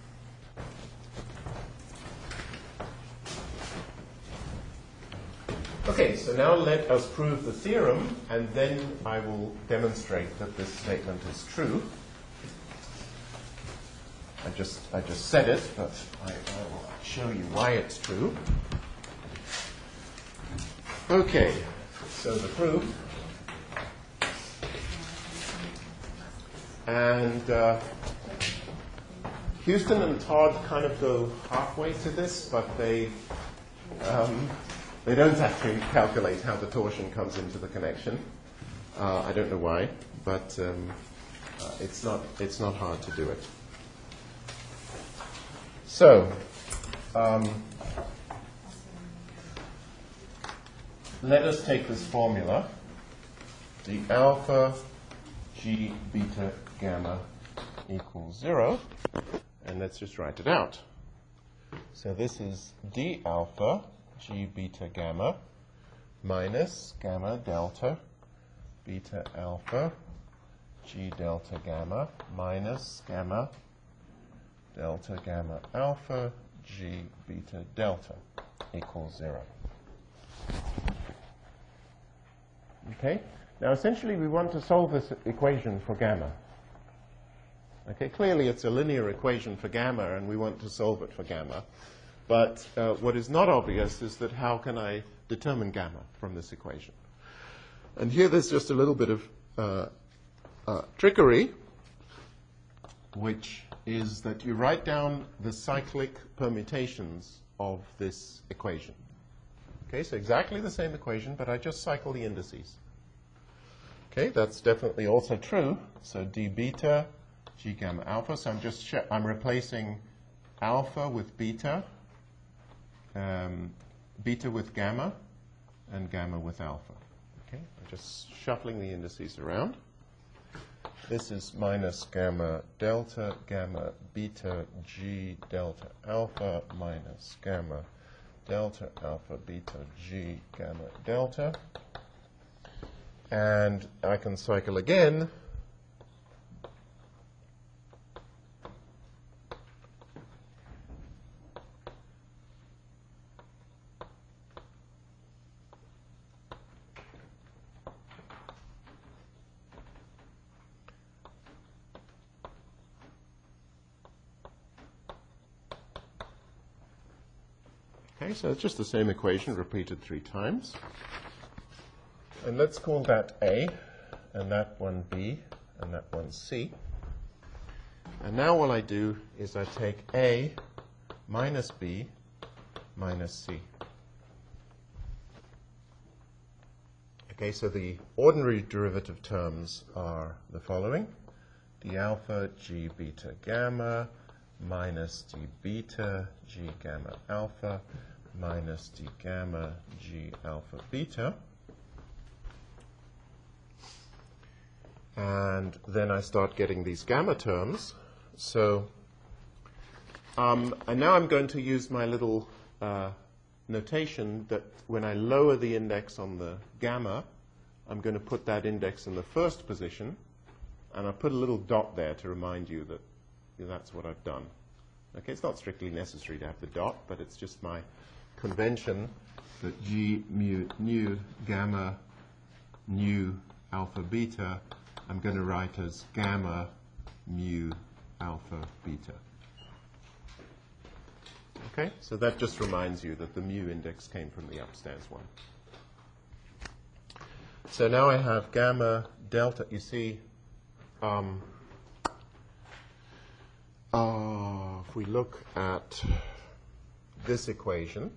Okay, so now let us prove the theorem, and then I will demonstrate that this statement is true. I just, I just said it, but I, I will show you why it's true. Okay, so the proof. And uh, Houston and Todd kind of go halfway to this, but they um, they don't actually calculate how the torsion comes into the connection. Uh, I don't know why, but um, uh, it's not it's not hard to do it. So, um, let us take this formula, the alpha g beta gamma equals zero, and let's just write it out. So this is d alpha g beta gamma minus gamma delta beta alpha g delta gamma minus gamma delta gamma alpha g beta delta equals zero. Okay? Now essentially we want to solve this equation for gamma. Okay, clearly it's a linear equation for gamma and we want to solve it for gamma. But uh, what is not obvious is that how can I determine gamma from this equation? And here there's just a little bit of uh, uh, trickery, which is that you write down the cyclic permutations of this equation. Okay, so exactly the same equation, but I just cycle the indices. Okay, that's definitely also true. So d beta, g gamma alpha. So I'm just sh I'm replacing alpha with beta, um, beta with gamma, and gamma with alpha. Okay, I'm just shuffling the indices around. This is minus gamma delta, gamma beta g delta alpha minus gamma delta alpha beta g gamma delta. And I can cycle again. Okay, so it's just the same equation repeated three times. And let's call that A, and that one B, and that one C. And now what I do is I take A minus B minus C. Okay, so the ordinary derivative terms are the following. D alpha G beta gamma minus D beta G gamma alpha minus D gamma G alpha beta. And then I start getting these gamma terms. So, um, and now I'm going to use my little uh, notation that when I lower the index on the gamma, I'm going to put that index in the first position, and I put a little dot there to remind you that you know, that's what I've done. Okay, it's not strictly necessary to have the dot, but it's just my convention that G mu nu gamma nu alpha beta I'm going to write as gamma mu alpha beta. Okay, so that just reminds you that the mu index came from the upstairs one. So now I have gamma delta. You see, um, uh, if we look at this equation,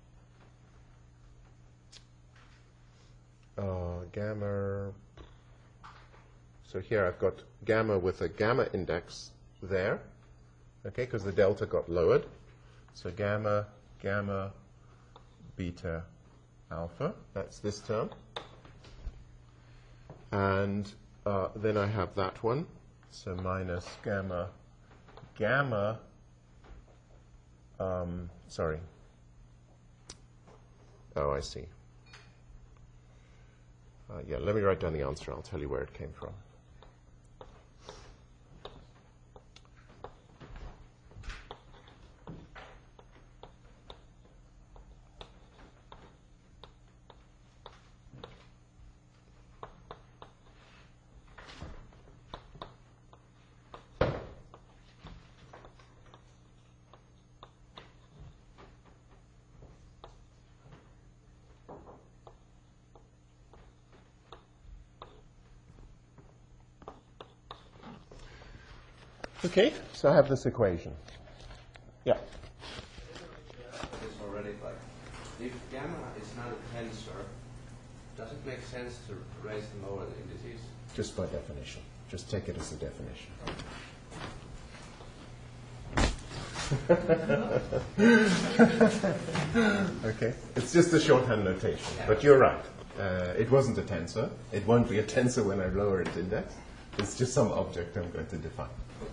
uh, gamma. So here I've got gamma with a gamma index there, okay, because the delta got lowered. So gamma, gamma, beta, alpha. That's this term. And uh, then I have that one. So minus gamma, gamma, um, sorry. Oh, I see. Uh, yeah, let me write down the answer. I'll tell you where it came from. Okay, so I have this equation. Yeah. It's already like, if gamma is not a tensor, does it make sense to raise and lower the indices? Just by definition. Just take it as a definition. Okay, it's just a shorthand notation, but you're right. Uh, it wasn't a tensor. It won't be a tensor when I lower its index. It's just some object I'm going to define.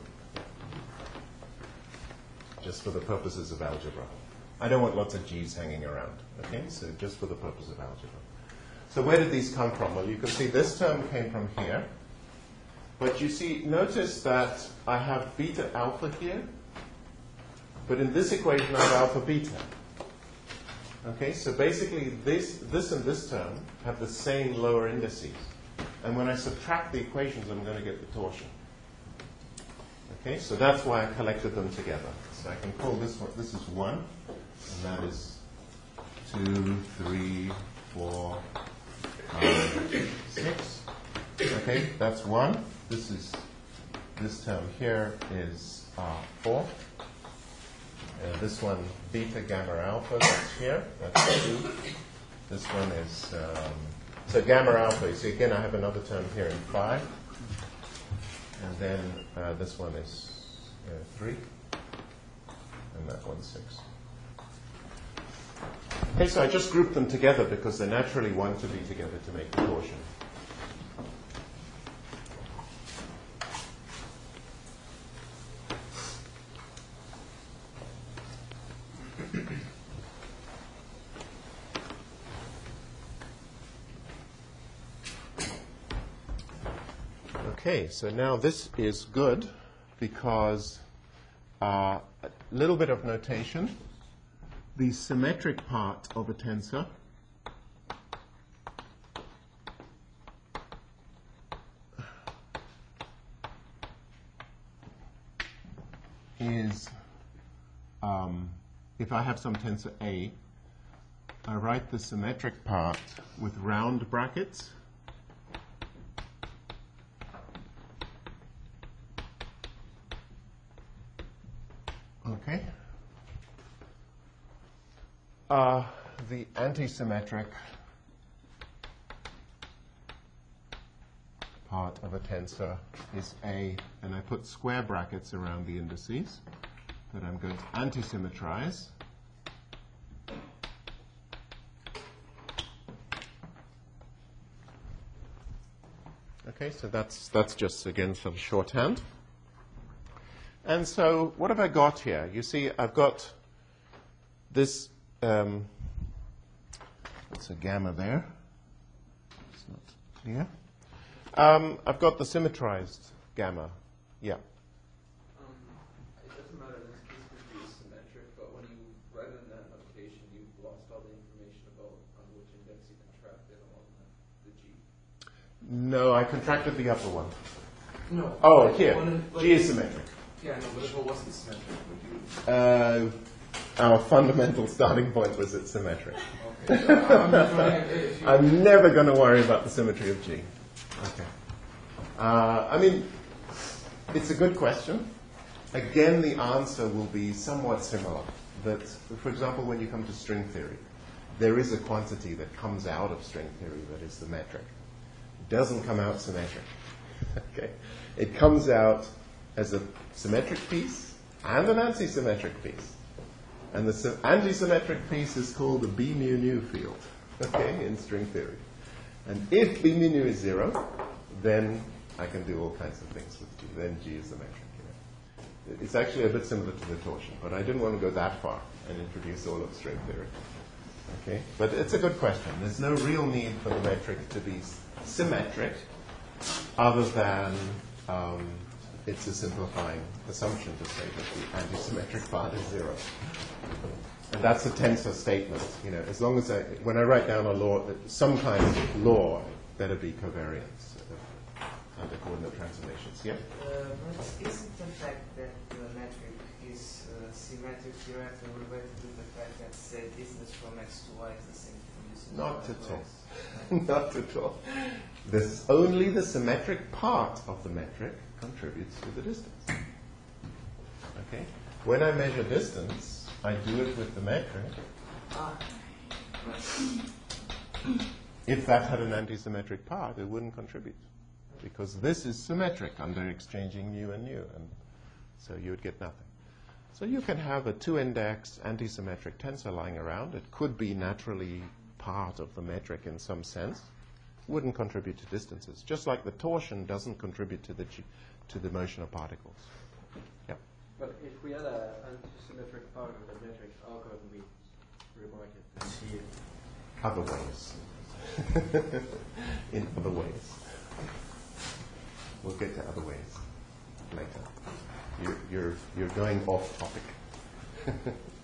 Just for the purposes of algebra. I don't want lots of g's hanging around, okay? So just for the purpose of algebra. So where did these come from? Well, you can see this term came from here. But you see, notice that I have beta alpha here. But in this equation, I have alpha beta. Okay, so basically this, this and this term have the same lower indices. And when I subtract the equations, I'm going to get the torsion. Okay, so that's why I collected them together. So I can call this one, this is one, and that is two, three, four, five, six. Okay, that's one. This is, this term here is uh, four. Uh, this one, beta, gamma, alpha, that's here, that's two. This one is, um, so gamma, alpha, you see again I have another term here in five. And then uh, this one is uh, three. and that one's six. Okay, so I just grouped them together because they naturally want to be together to make the torsion. Okay, so now this is good because uh, a little bit of notation. The symmetric part of a tensor is, um, if I have some tensor A, I write the symmetric part with round brackets. Okay. Uh, the antisymmetric part of a tensor is A, and I put square brackets around the indices that I'm going to antisymmetrize. Okay, so that's, that's just, again, some shorthand. And so what have I got here? You see, I've got this, um, it's a gamma there. It's not clear. Um, I've got the symmetrized gamma. Yeah. Um, it doesn't matter, this case could be symmetric, but when you write it in that notation, you've lost all the information about on which index you contracted along the, the G. No, I contracted the upper one. No. Oh, like here. one, like, G is symmetric. Yeah, no, but if it wasn't symmetric, would you? Uh, our fundamental starting point was it's symmetric. Okay. So I'm, just wondering if you I'm never going to worry about the symmetry of G. Okay. Uh, I mean, it's a good question. Again, the answer will be somewhat similar. That, for example, when you come to string theory, there is a quantity that comes out of string theory that is symmetric. It doesn't come out symmetric. Okay. It comes out as a symmetric piece and an antisymmetric piece. And the sy- antisymmetric piece is called the B mu nu field, okay, in string theory. And if B mu nu is zero, then I can do all kinds of things with G. Then G is symmetric. You know. It's actually a bit similar to the torsion, but I didn't want to go that far and introduce all of string theory. Okay, but it's a good question. There's no real need for the metric to be s- symmetric, other than um, it's a simplifying assumption to say that the antisymmetric part is zero. And that's a tensor statement. You know, as long as I, when I write down a law, some kind of law, it better be covariance uh, under coordinate transformations. Yeah. Uh, but isn't the fact that the metric is uh, symmetric directly related with the fact that, say, distance from x to y is the same from this? Not at all. Not at all. This only the symmetric part of the metric contributes to the distance. Okay. When I measure distance, I do it with the metric. Ah. If that had an antisymmetric part, it wouldn't contribute, because this is symmetric under exchanging nu and nu, and so you would get nothing. So you can have a two-index antisymmetric tensor lying around. It could be naturally part of the metric in some sense. Wouldn't contribute to distances, just like the torsion doesn't contribute to the G, to the motion of particles. Yeah. But if we had an antisymmetric part of the metric, how could we remark it and see it? Other ways. In other ways. We'll get to other ways later. You're, you're, you're going off topic.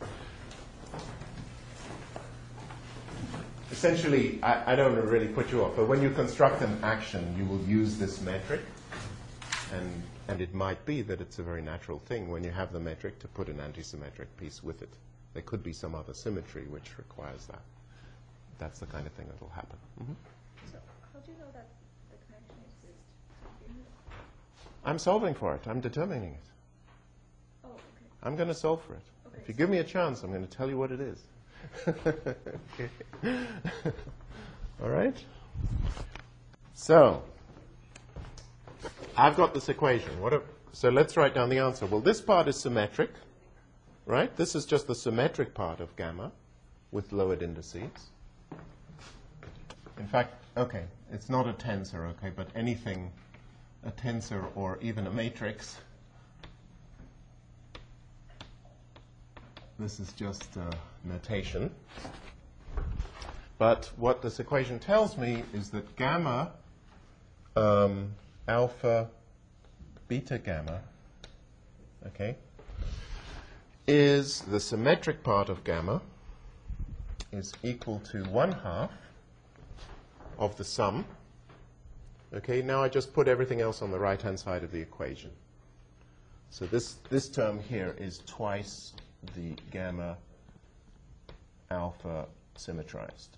Essentially, I, I don't want to really put you off, but when you construct an action, you will use this metric, and, and it might be that it's a very natural thing when you have the metric to put an antisymmetric piece with it. There could be some other symmetry which requires that. That's the kind of thing that will happen. Mm-hmm. So how do you know that the connection exists? I'm solving for it. I'm determining it. Oh, okay. I'm going to solve for it. Okay. If you give me a chance, I'm going to tell you what it is. Okay. All right? So, I've got this equation. What are, so let's write down the answer. Well, this part is symmetric. right? This is just the symmetric part of gamma with lowered indices. In fact, okay, it's not a tensor, okay, but anything, a tensor or even a matrix, this is just uh, notation. But what this equation tells me is that gamma, um, alpha, beta gamma, okay, is the symmetric part of gamma is equal to one half of the sum. Okay, now I just put everything else on the right-hand side of the equation. So this, this term here is twice the gamma alpha symmetrized.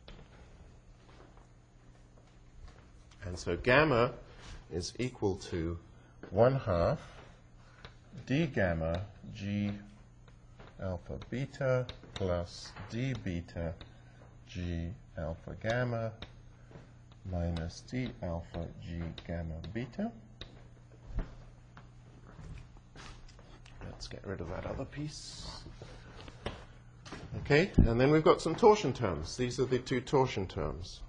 And so gamma is equal to one half d gamma g alpha beta plus d beta g alpha gamma minus d alpha g gamma beta. Let's get rid of that other piece. Okay, and then we've got some torsion terms. These are the two torsion terms.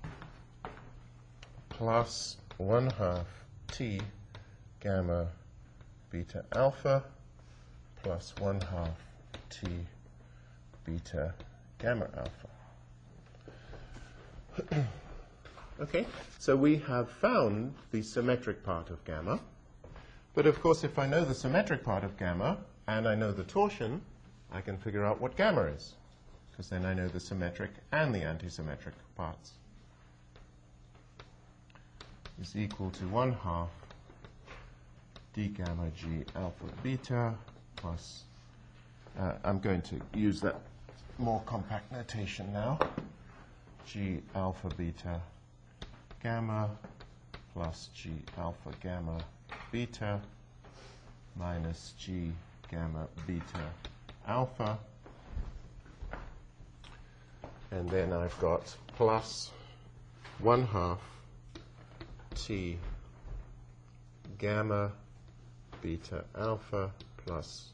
Plus one half t gamma beta alpha plus one half t beta gamma alpha. Okay, so we have found the symmetric part of gamma. But of course, if I know the symmetric part of gamma and I know the torsion, I can figure out what gamma is, because then I know the symmetric and the antisymmetric parts. Is equal to one half d gamma g alpha beta plus, uh, I'm going to use that more compact notation now, g alpha beta gamma plus g alpha gamma beta minus g gamma beta alpha. And then I've got plus one half t gamma beta alpha plus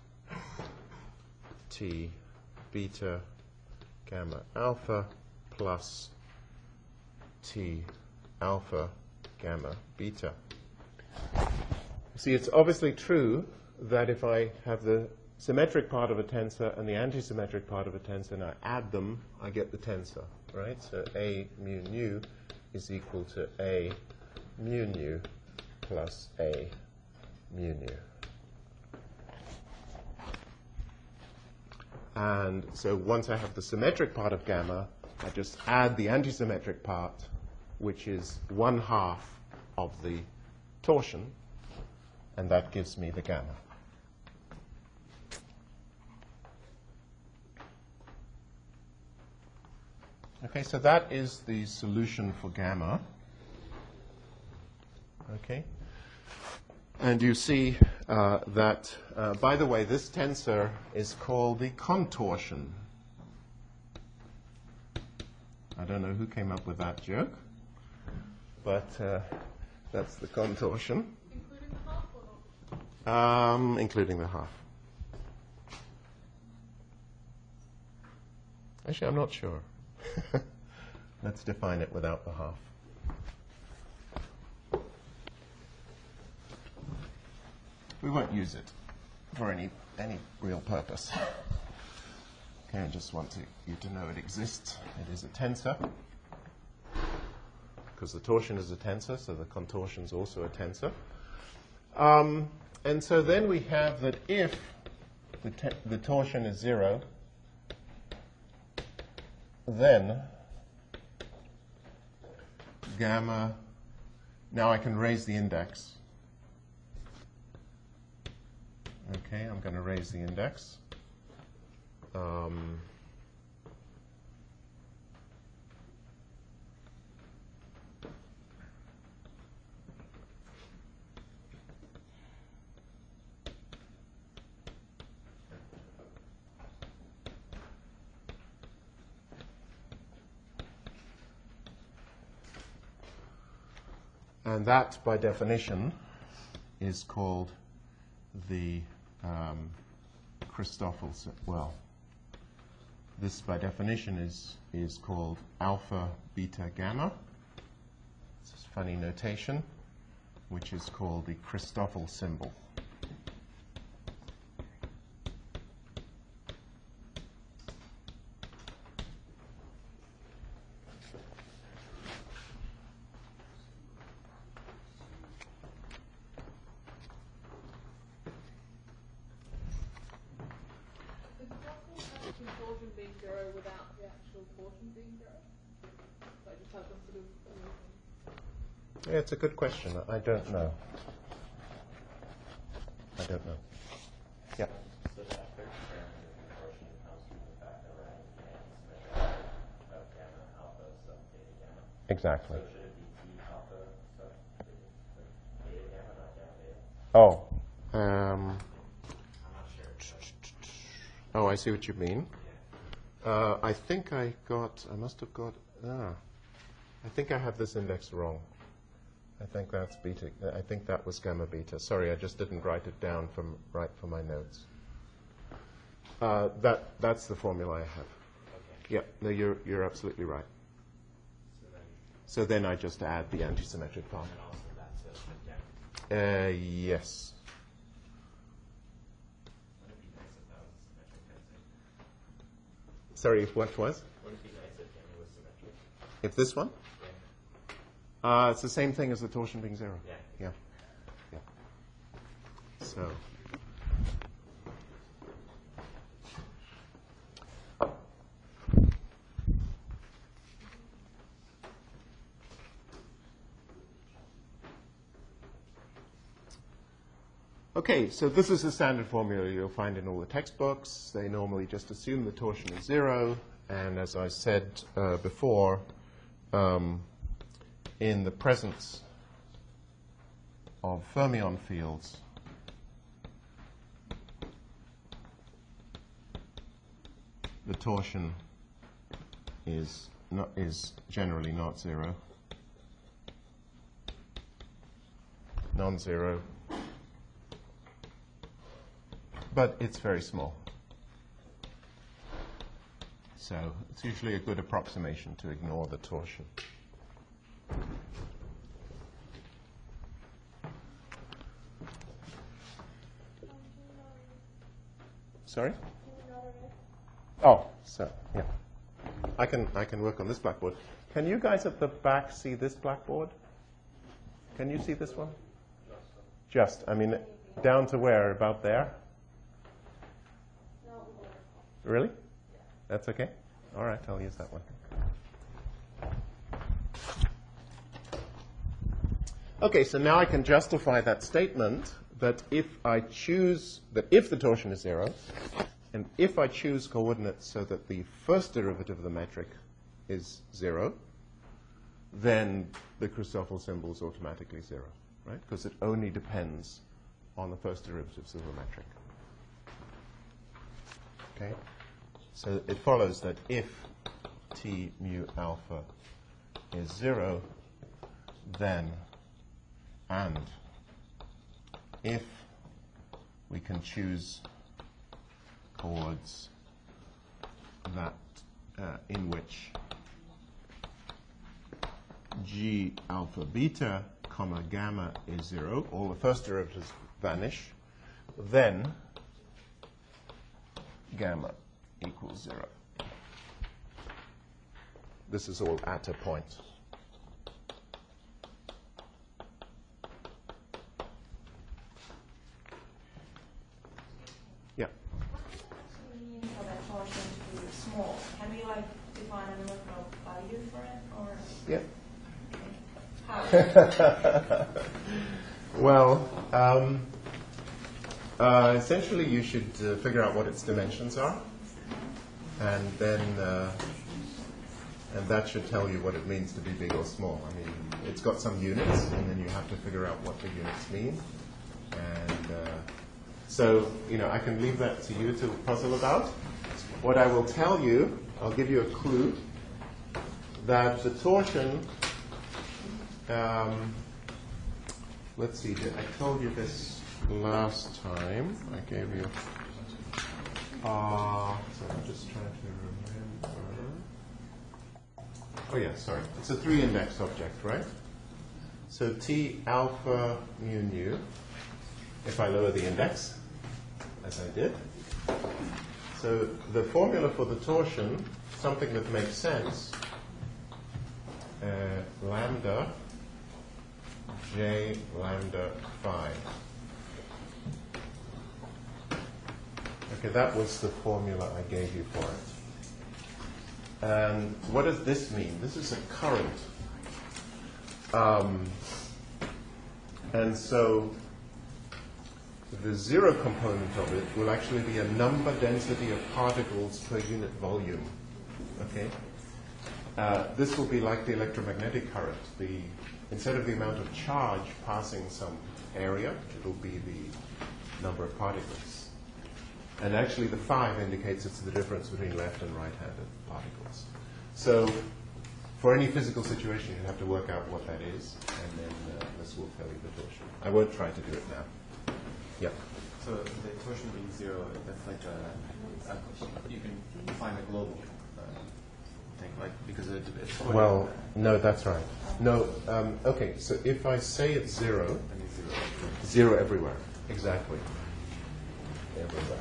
t beta gamma alpha plus t alpha gamma beta. See, it's obviously true that if I have the symmetric part of a tensor and the antisymmetric part of a tensor and I add them, I get the tensor, right? So A mu nu is equal to A mu nu plus A mu nu. And so once I have the symmetric part of gamma, I just add the antisymmetric part, which is one half of the torsion, and that gives me the gamma. Okay, so that is the solution for gamma. Okay. And you see uh, that, uh, by the way, this tensor is called the contortion. I don't know who came up with that joke, but uh, that's the contortion. Including the half or not? Um, including the half. Actually, I'm not sure. Let's define it without the half. We won't use it for any any real purpose. Okay, I just want to, you to know it exists. It is a tensor, because the torsion is a tensor, so the contortion is also a tensor. Um, and so then we have that if the, te the torsion is zero, then gamma, now I can raise the index. Okay, I'm going to raise the index. Um, and that, by definition, is called the um, Christoffel, sy- well, this by definition is, is called alpha, beta, gamma. It's this funny notation, which is called the Christoffel symbol. Is it possible to have the torsion being zero without the actual torsion being zero? Like just have some sort of um, Yeah, it's a good question. I don't know. I don't know. Yeah. So that third parameter of torsion comes from the fact that we're having symmetric of gamma alpha sub beta gamma. Exactly. So should it be T alpha sub beta, beta gamma, not gamma beta? Oh. Um, I'm not sure. oh, I see what you mean. Uh, I think I got, I must have got, ah, I think I have this index wrong. I think that's beta, I think that was gamma beta. Sorry, I just didn't write it down from right for my notes. Uh, that, that's the formula I have. Okay. Yeah, no, you're, you're absolutely right. So then, So then I just add the antisymmetric part. and also that's a gamma. Uh, yes. Wouldn't it be nice if that was a symmetric tensor? Sorry, if what was? Wouldn't it be nice if gamma was symmetric? If this one? Yeah. Uh, it's the same thing as the torsion being zero. Yeah. Yeah. Yeah. So. Okay, so this is the standard formula you'll find in all the textbooks. They normally just assume the torsion is zero, and as I said uh, before, um, in the presence of fermion fields, the torsion is not, is generally not zero, non-zero, but it's very small. So it's usually a good approximation to ignore the torsion. Sorry? Oh, so yeah, I can I can work on this blackboard. Can you guys at the back see this blackboard? Can you see this one? Just, I mean, down to where? About there? Really? That's okay? All right, I'll use that one. Okay, so now I can justify that statement that if I choose, that if the torsion is zero, and if I choose coordinates so that the first derivative of the metric is zero, then the Christoffel symbol is automatically zero, right? Because it only depends on the first derivatives of the metric. Okay? So it follows that if T mu alpha is zero, then and if we can choose chords that uh, in which G alpha beta comma gamma is zero, all the first derivatives vanish, then gamma equals zero. This is all at a point. Yeah. What does it actually mean for that torsion to be small? Can we like define a numerical value for it, or? Yeah. How? Well, um, uh, essentially you should uh, figure out what its dimensions are, and then uh, and that should tell you what it means to be big or small. I mean, it's got some units, and then you have to figure out what the units mean. And uh, so, you know, I can leave that to you to puzzle about. What I will tell you, I'll give you a clue, that the torsion, um, let's see, I told you this last time. I gave you Uh, so I'm just trying to remember. Oh yeah, sorry. It's a three-index object, right? So T alpha mu nu, if I lower the index, as I did. So the formula for the torsion, something that makes sense, uh, lambda j lambda phi. Okay, that was the formula I gave you for it. And what does this mean? This is a current. Um, and so the zero component of it will actually be a number density of particles per unit volume. Okay? Uh, this will be like the electromagnetic current. The, instead of the amount of charge passing some area, it will be the number of particles. And actually the five indicates it's the difference between left and right-handed particles. So for any physical situation, you have to work out what that is, and then uh, this will tell you the torsion. I won't try to do it now. Yeah. So the torsion being zero, that's like a, a you can find a global uh, thing, like because it, it's Well, no, that's right. No, um, okay. So if I say it's zero, zero. zero everywhere, exactly, everywhere.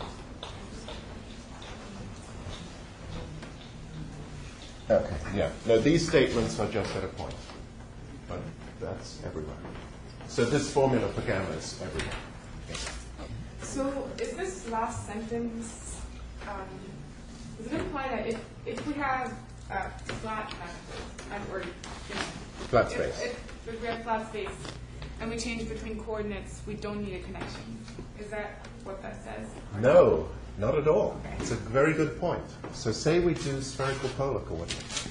Okay. Yeah. No, these statements are just at a point, but that's everywhere. So this formula for gamma is everywhere. Okay. So is this last sentence, um, does it imply that if, if we have a flat method, or, you know, Flat if- space. If, if we have flat space and we change between coordinates, we don't need a connection? Is that what that says? No, not at all. It's a very good point. So say we do spherical polar coordinates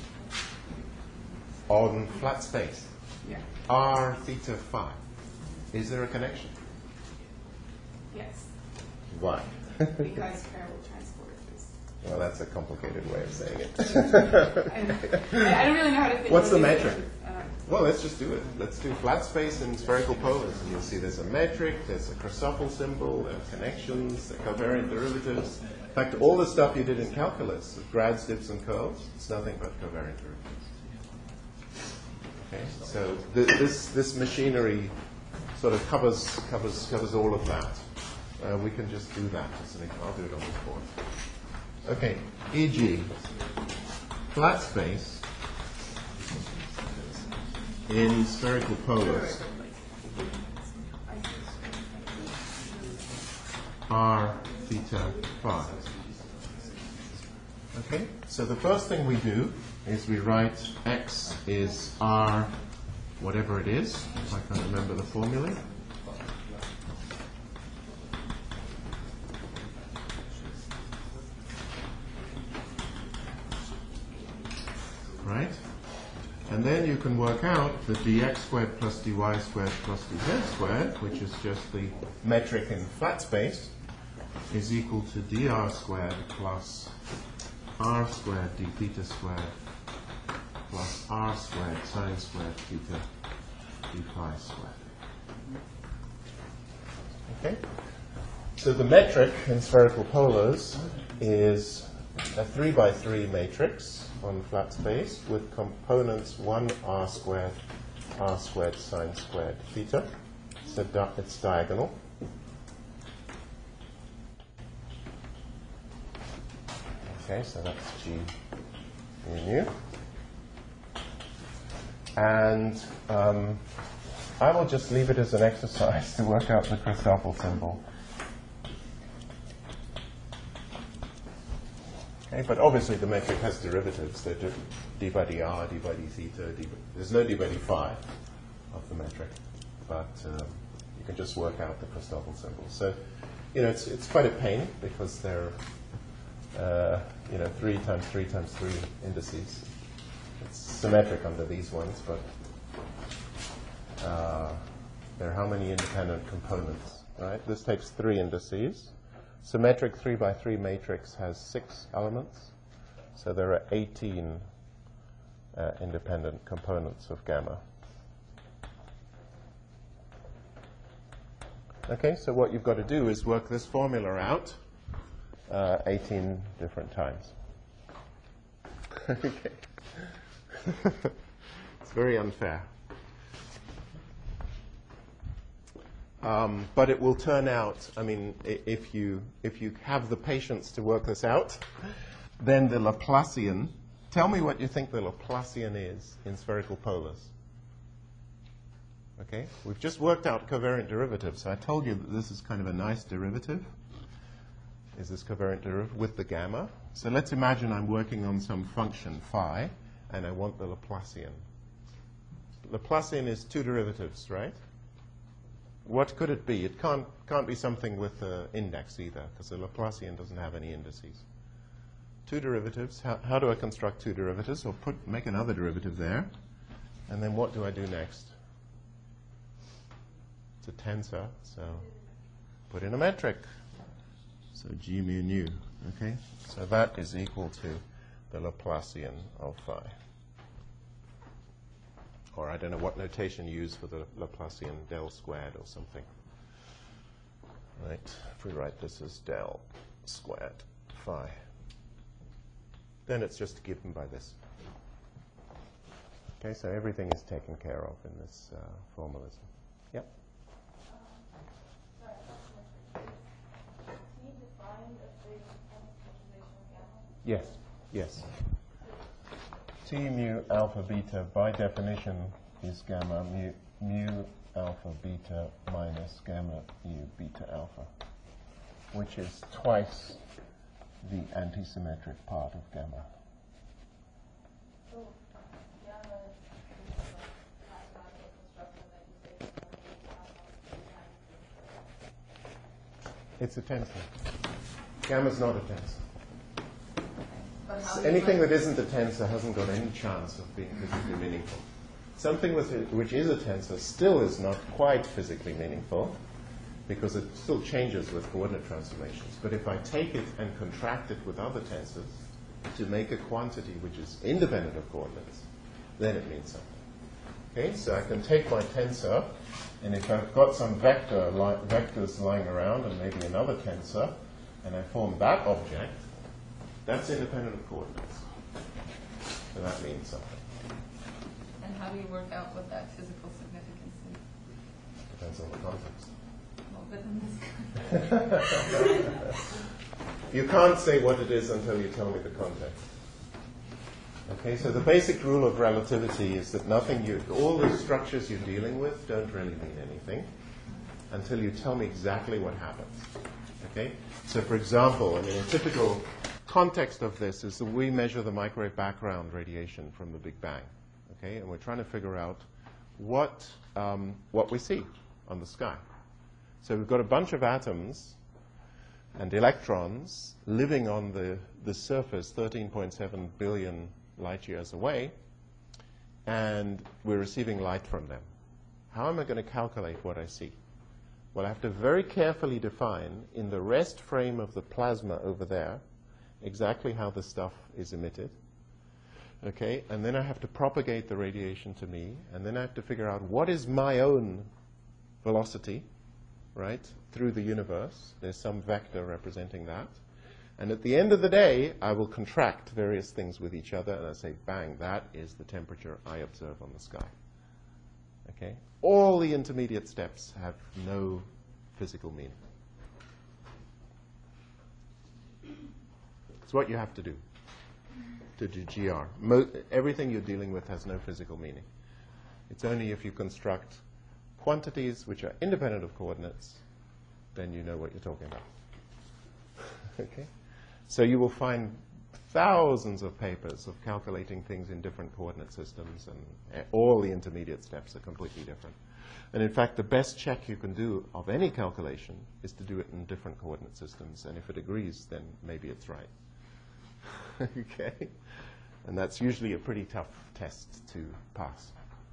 on flat space. Yeah. R theta phi. Is there a connection? Yes, Why? because parallel transport is. Well, that's a complicated way of saying it. I don't really know how to think. What's of the these metric? things. Uh, Well, let's just do it. Let's do flat space and spherical polars. And you'll see there's a metric, there's a Christoffel symbol, there are connections, there are covariant derivatives. In fact, all the stuff you did in calculus, grads, dips, and curls, it's nothing but covariant derivatives. Okay, so th this this machinery sort of covers covers covers all of that. Uh, we can just do that as an example. I'll do it on this board. Okay, for example, flat space in spherical polars r theta phi. Okay, so the first thing we do is we write x is r whatever it is, if I can remember the formula. Right? And then you can work out that dx squared plus dy squared plus dz squared, which is just the metric in flat space, is equal to dr squared plus r squared d theta squared plus r squared sine squared theta d phi squared. Okay? So the metric in spherical polars is a three by three matrix on flat space with components one r squared, r squared sine squared theta. So di it's diagonal. Okay, so that's G mu nu. And um, I will just leave it as an exercise to work out the Christoffel symbol. Okay, but obviously the metric has derivatives. They're d, d by dr, d by d theta. D by, there's no d by d phi of the metric, but um, you can just work out the Christoffel symbol. So, you know, it's it's quite a pain because they're uh, you know three times three times three indices. It's symmetric under these ones, but uh, there are how many independent components? Right. This takes three indices. Symmetric three by three matrix has six elements, so there are eighteen uh, independent components of gamma. Okay, so what you've got to do is work this formula out, uh, eighteen different times. Okay. It's very unfair. Um, but it will turn out, I mean, i- if you, if you have the patience to work this out, then the Laplacian, tell me what you think the Laplacian is in spherical polars. Okay, we've just worked out covariant derivatives. So I told you that this is kind of a nice derivative. Is this covariant derivative with the gamma? So let's imagine I'm working on some function phi, and I want the Laplacian. Laplacian is two derivatives, right? What could it be? It can't, can't be something with an index either, because the Laplacian doesn't have any indices. Two derivatives. How, how do I construct two derivatives? Well, put, make another derivative there. And then what do I do next? It's a tensor, so put in a metric. So G mu nu. Okay? So that is equal to the Laplacian of phi. Or I don't know what notation you use for the Laplacian, del squared or something. Right, if we write this as del squared phi, then it's just given by this. Okay, so everything is taken care of in this uh, formalism. Yep. Sorry, can you define a big conservation of gamma? Yes, yes. T mu alpha beta by definition is gamma mu, mu alpha beta minus gamma mu beta alpha, which is twice the antisymmetric part of gamma. So, gamma is a mathematical construction that you say It's a tensor. Gamma's not a tensor. But how So do you anything write- that isn't a tensor hasn't got any chance of being physically meaningful. Something with it, which is a tensor still is not quite physically meaningful because it still changes with coordinate transformations. But if I take it and contract it with other tensors to make a quantity which is independent of coordinates, then it means something. Okay, so I can take my tensor, and if I've got some vector li- vectors lying around and maybe another tensor, and I form that object, that's independent of coordinates. So that means something. And how do you work out what that physical significance is? Depends on the context. Well, but in this context. You can't say what it is until you tell me the context. Okay, so the basic rule of relativity is that nothing you, all the structures you're dealing with don't really mean anything until you tell me exactly what happens. Okay, so for example, I mean, a typical context of this is that we measure the microwave background radiation from the Big Bang. Okay, and we're trying to figure out what um, what we see on the sky. So we've got a bunch of atoms and electrons living on the, the surface thirteen point seven billion light years away, and we're receiving light from them. How am I going to calculate what I see? Well, I have to very carefully define in the rest frame of the plasma over there exactly how the stuff is emitted. Okay, and then I have to propagate the radiation to me, and then I have to figure out what is my own velocity, right, through the universe. There's some vector representing that. And at the end of the day, I will contract various things with each other, and I say, bang, that is the temperature I observe on the sky. Okay? All the intermediate steps have no physical meaning. It's what you have to do to do G R. Mo- everything you're dealing with has no physical meaning. It's only if you construct quantities which are independent of coordinates, then you know what you're talking about. Okay? So you will find thousands of papers of calculating things in different coordinate systems, and all the intermediate steps are completely different. And in fact, the best check you can do of any calculation is to do it in different coordinate systems, and if it agrees, then maybe it's right. Okay? And that's usually a pretty tough test to pass.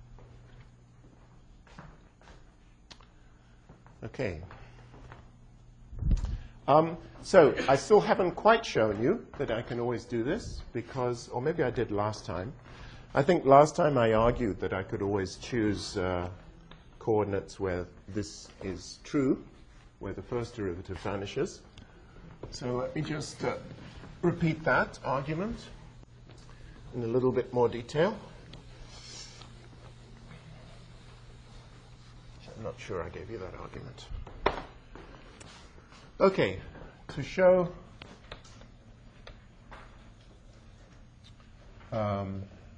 Okay. Um, so I still haven't quite shown you that I can always do this because, or maybe I did last time. I think last time I argued that I could always choose uh, coordinates where this is true, where the first derivative vanishes. So let me just uh, repeat that argument in a little bit more detail. I'm not sure I gave you that argument. Okay, to show um,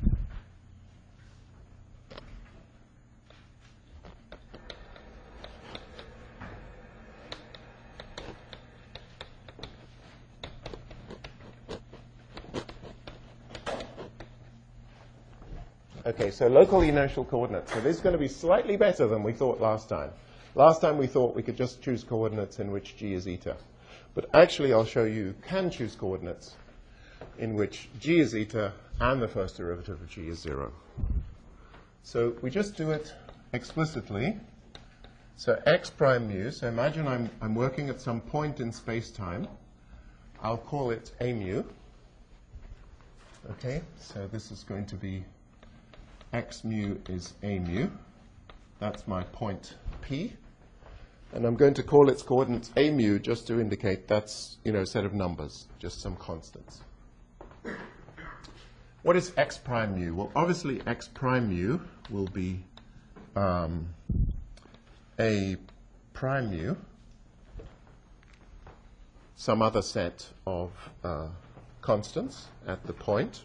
Okay, so local inertial coordinates. So this is going to be slightly better than we thought last time. Last time we thought we could just choose coordinates in which g is eta. But actually I'll show you can choose coordinates in which g is eta and the first derivative of g is zero. So we just do it explicitly. So x prime mu, so imagine I'm, I'm working at some point in space-time. I'll call it a mu. Okay, so this is going to be x mu is a mu. That's my point P. And I'm going to call its coordinates a mu just to indicate that's, you know, a set of numbers, just some constants. What is x prime mu? Well, obviously x prime mu will be um, a prime mu, some other set of uh, constants at the point.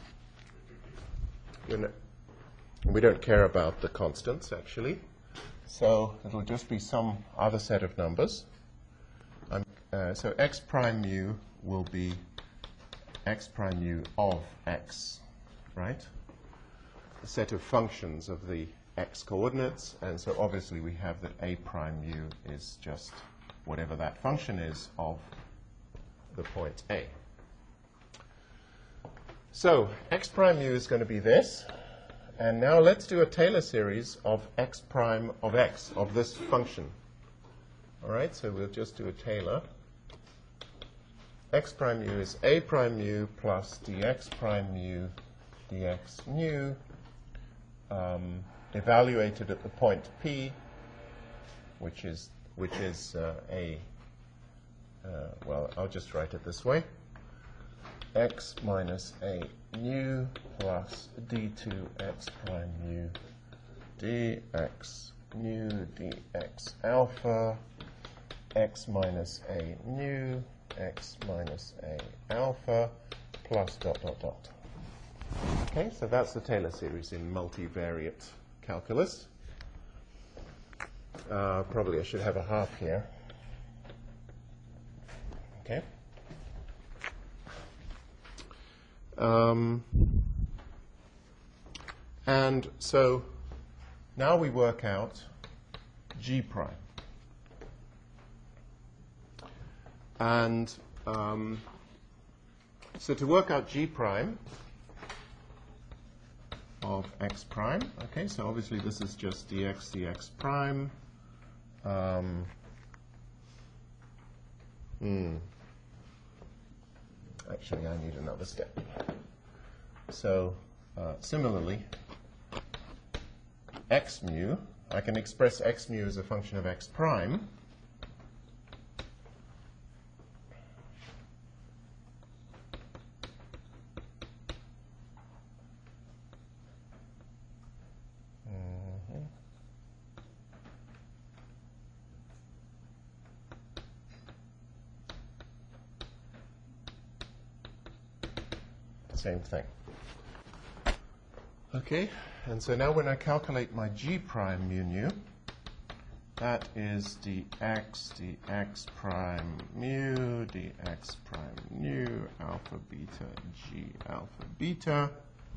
You know, we don't care about the constants, actually. So it'll just be some other set of numbers. Um, uh, so x prime mu will be x prime mu of x, right? A set of functions of the x coordinates. And so obviously we have that a prime mu is just whatever that function is of the point A. So x prime mu is going to be this. And now let's do a Taylor series of x prime of x, of this function. All right, so we'll just do a Taylor. X prime mu is a prime mu plus dx prime mu dx mu, um, evaluated at the point P, which is, which is uh, a, uh, well, I'll just write it this way. X minus a mu plus d two x prime mu dx mu dx alpha x minus a mu x minus a alpha plus dot dot dot. Okay, so that's the Taylor series in multivariate calculus. Uh, probably I should have a half here. Okay. Um, and so now we work out g prime. And um, so to work out g prime of x prime, okay, so obviously this is just dx dx prime. Um, hmm. Actually, I need another step. So, uh, similarly, x mu, I can express x mu as a function of x prime. Mm-hmm. Same thing. Okay, and so now when I calculate my g prime mu nu, that is dx dx prime mu dx prime nu alpha beta g alpha beta.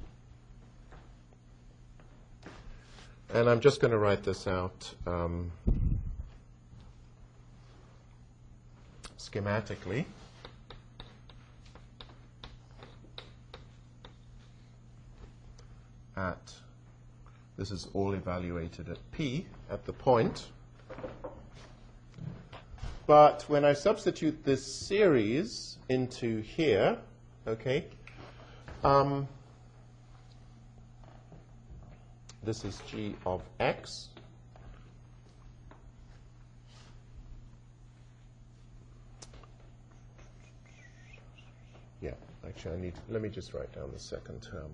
And I'm just going to write this out um, schematically. At, this is all evaluated at P, at the point. But when I substitute this series into here, okay, um, this is g of x. actually, I need, let me just write down the second term.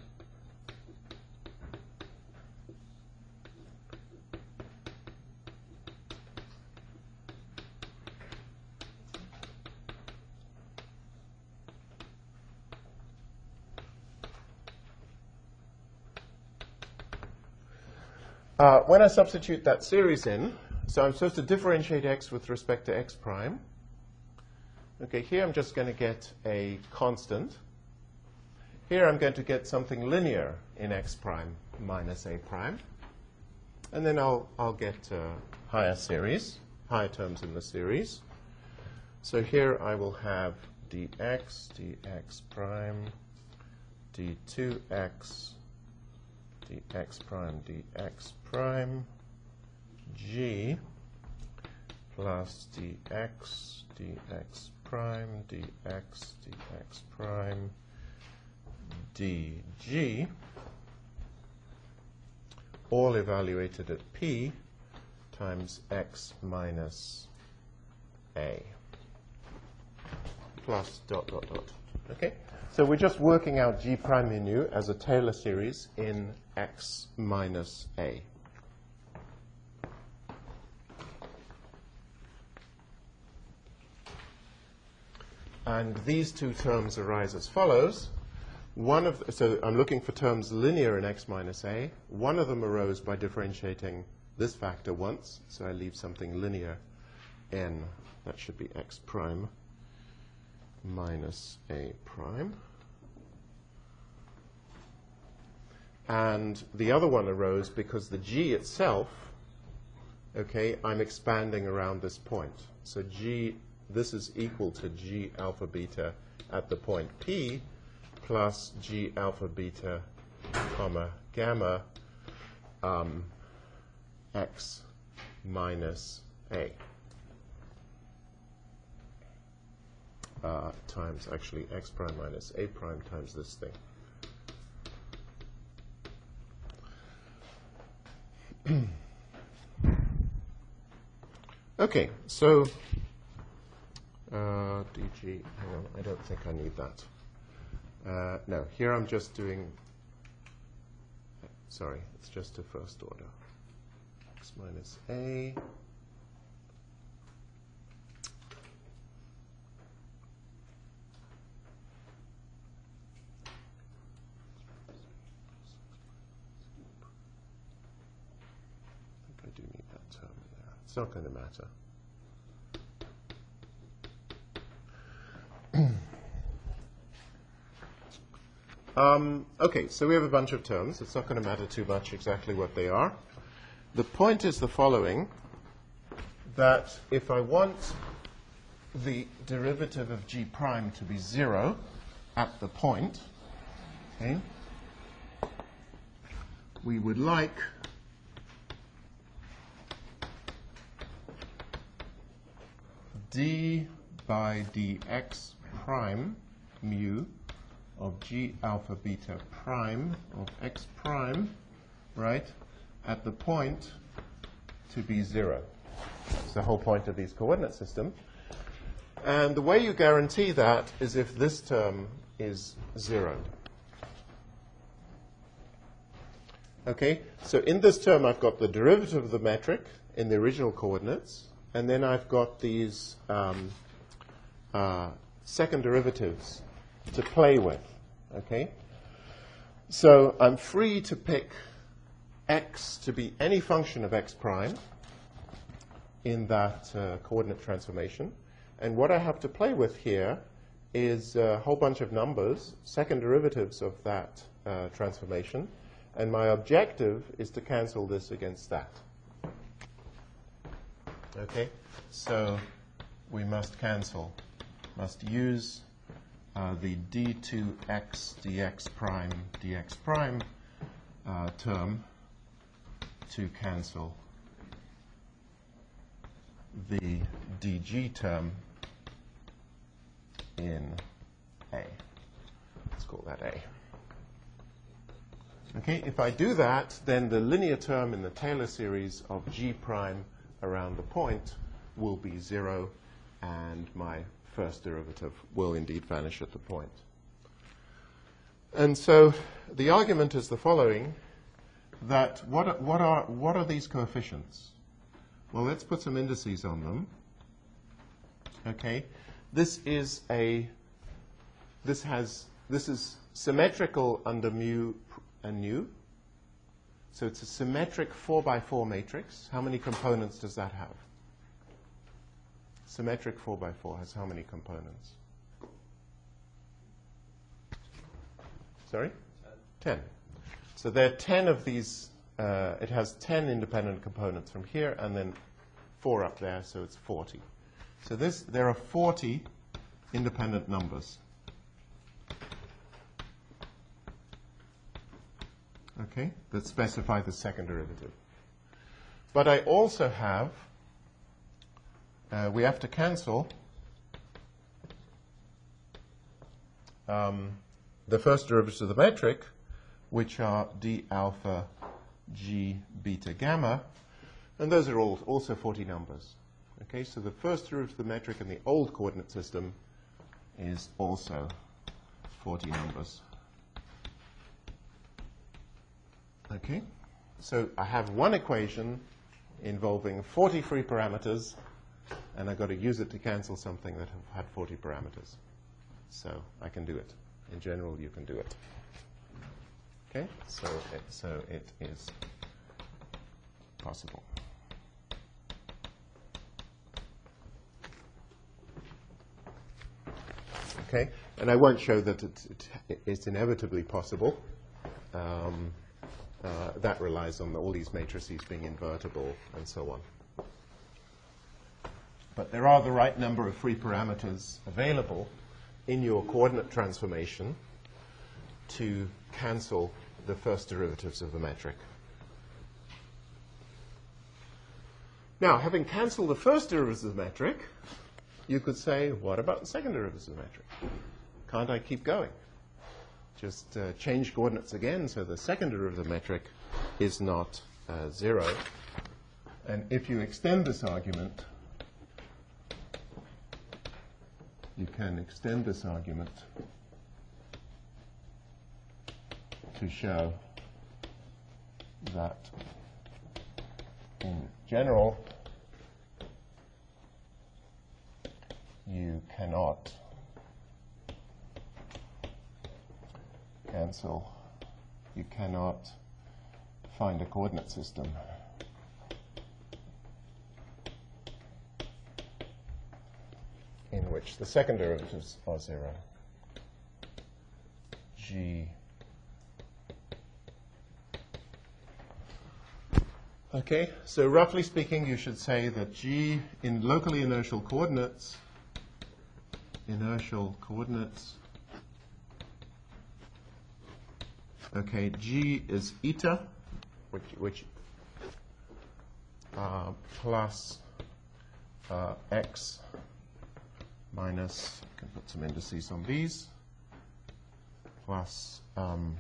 Uh, when I substitute that series in, so I'm supposed to differentiate x with respect to x prime. Okay, here I'm just going to get a constant. Here I'm going to get something linear in x prime minus a prime. And then I'll, I'll get uh, higher series, higher terms in the series. So here I will have dx, dx prime, d two x, dx prime, dx prime, g plus dx, dx prime, dx, dx prime, dg, all evaluated at p times x minus a, plus dot, dot, dot. Okay? So we're just working out g prime mu as a Taylor series in x minus a. And these two terms arise as follows. One of the, so I'm looking for terms linear in x minus a. One of them arose by differentiating this factor once, so I leave something linear in, that should be x prime minus a prime. And the other one arose because the g itself, okay, I'm expanding around this point. So g, this is equal to g alpha beta at the point P plus g alpha beta comma gamma um, x minus a. Uh, times actually x prime minus a prime times this thing. Okay, so uh, dg, hang on, I don't think I need that. Uh, no, here I'm just doing, sorry, it's just a first order. X minus a. I do need that term in there. It's not going to matter. um, okay, so we have a bunch of terms. It's not going to matter too much exactly what they are. The point is the following, that if I want the derivative of g prime to be zero at the point, okay, we would like d by dx prime mu of g alpha beta prime of x prime, right, at the point to be zero. That's the whole point of these coordinate systems. And the way you guarantee that is if this term is zero. Okay, so in this term I've got the derivative of the metric in the original coordinates, and then I've got these um, uh, second derivatives to play with. Okay, so I'm free to pick x to be any function of x prime in that uh, coordinate transformation. And what I have to play with here is a whole bunch of numbers, second derivatives of that uh, transformation. And my objective is to cancel this against that. Okay, so we must cancel, must use uh, the d two x dx prime dx prime uh, term to cancel the dg term in A. Let's call that A. Okay, if I do that, then the linear term in the Taylor series of g prime around the point will be zero, and my first derivative will indeed vanish at the point. And so the argument is the following, that what are, what are, what are these coefficients? Well, let's put some indices on them. Okay, this is a, this has, this is symmetrical under mu and nu. So it's a symmetric four by four matrix. How many components does that have? Symmetric four by four has how many components? Sorry? Ten. So there are ten of these. Uh, it has ten independent components from here, and then four up there, so it's forty. So this, there are forty independent numbers. Okay, that specify the second derivative. But I also have, uh, we have to cancel um, the first derivatives of the metric, which are d alpha g beta gamma, and those are all also forty numbers. Okay, so the first derivative of the metric in the old coordinate system is also forty numbers. Okay, so I have one equation involving forty free parameters, and I've got to use it to cancel something that have had forty parameters. So I can do it. In general, you can do it. Okay, so it, so it is possible. Okay, and I won't show that it, it, it's inevitably possible. Um, uh, that relies on all these matrices being invertible and so on. But there are the right number of free parameters available in your coordinate transformation to cancel the first derivatives of the metric. Now, having cancelled the first derivatives of the metric, you could say, what about the second derivatives of the metric? Can't I keep going? Just uh, change coordinates again, so the second derivative of the metric is not uh, zero. And if you extend this argument, you can extend this argument to show that in general you cannot cancel, you cannot find a coordinate system in which the second derivatives are zero. G. Okay, so roughly speaking, you should say that G in locally inertial coordinates, inertial coordinates, okay, G is eta, which, which uh, plus uh, x minus, I can put some indices on these, plus um,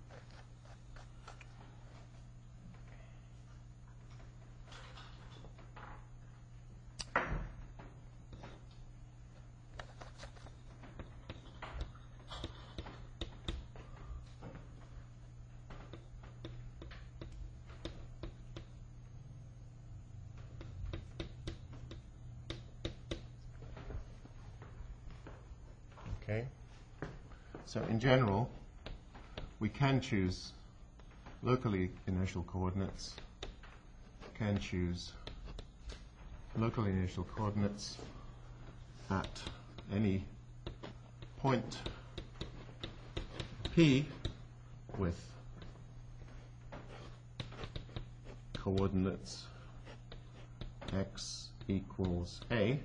okay. So in general, we can choose locally inertial coordinates, can choose locally inertial coordinates at any point P with coordinates x equals a,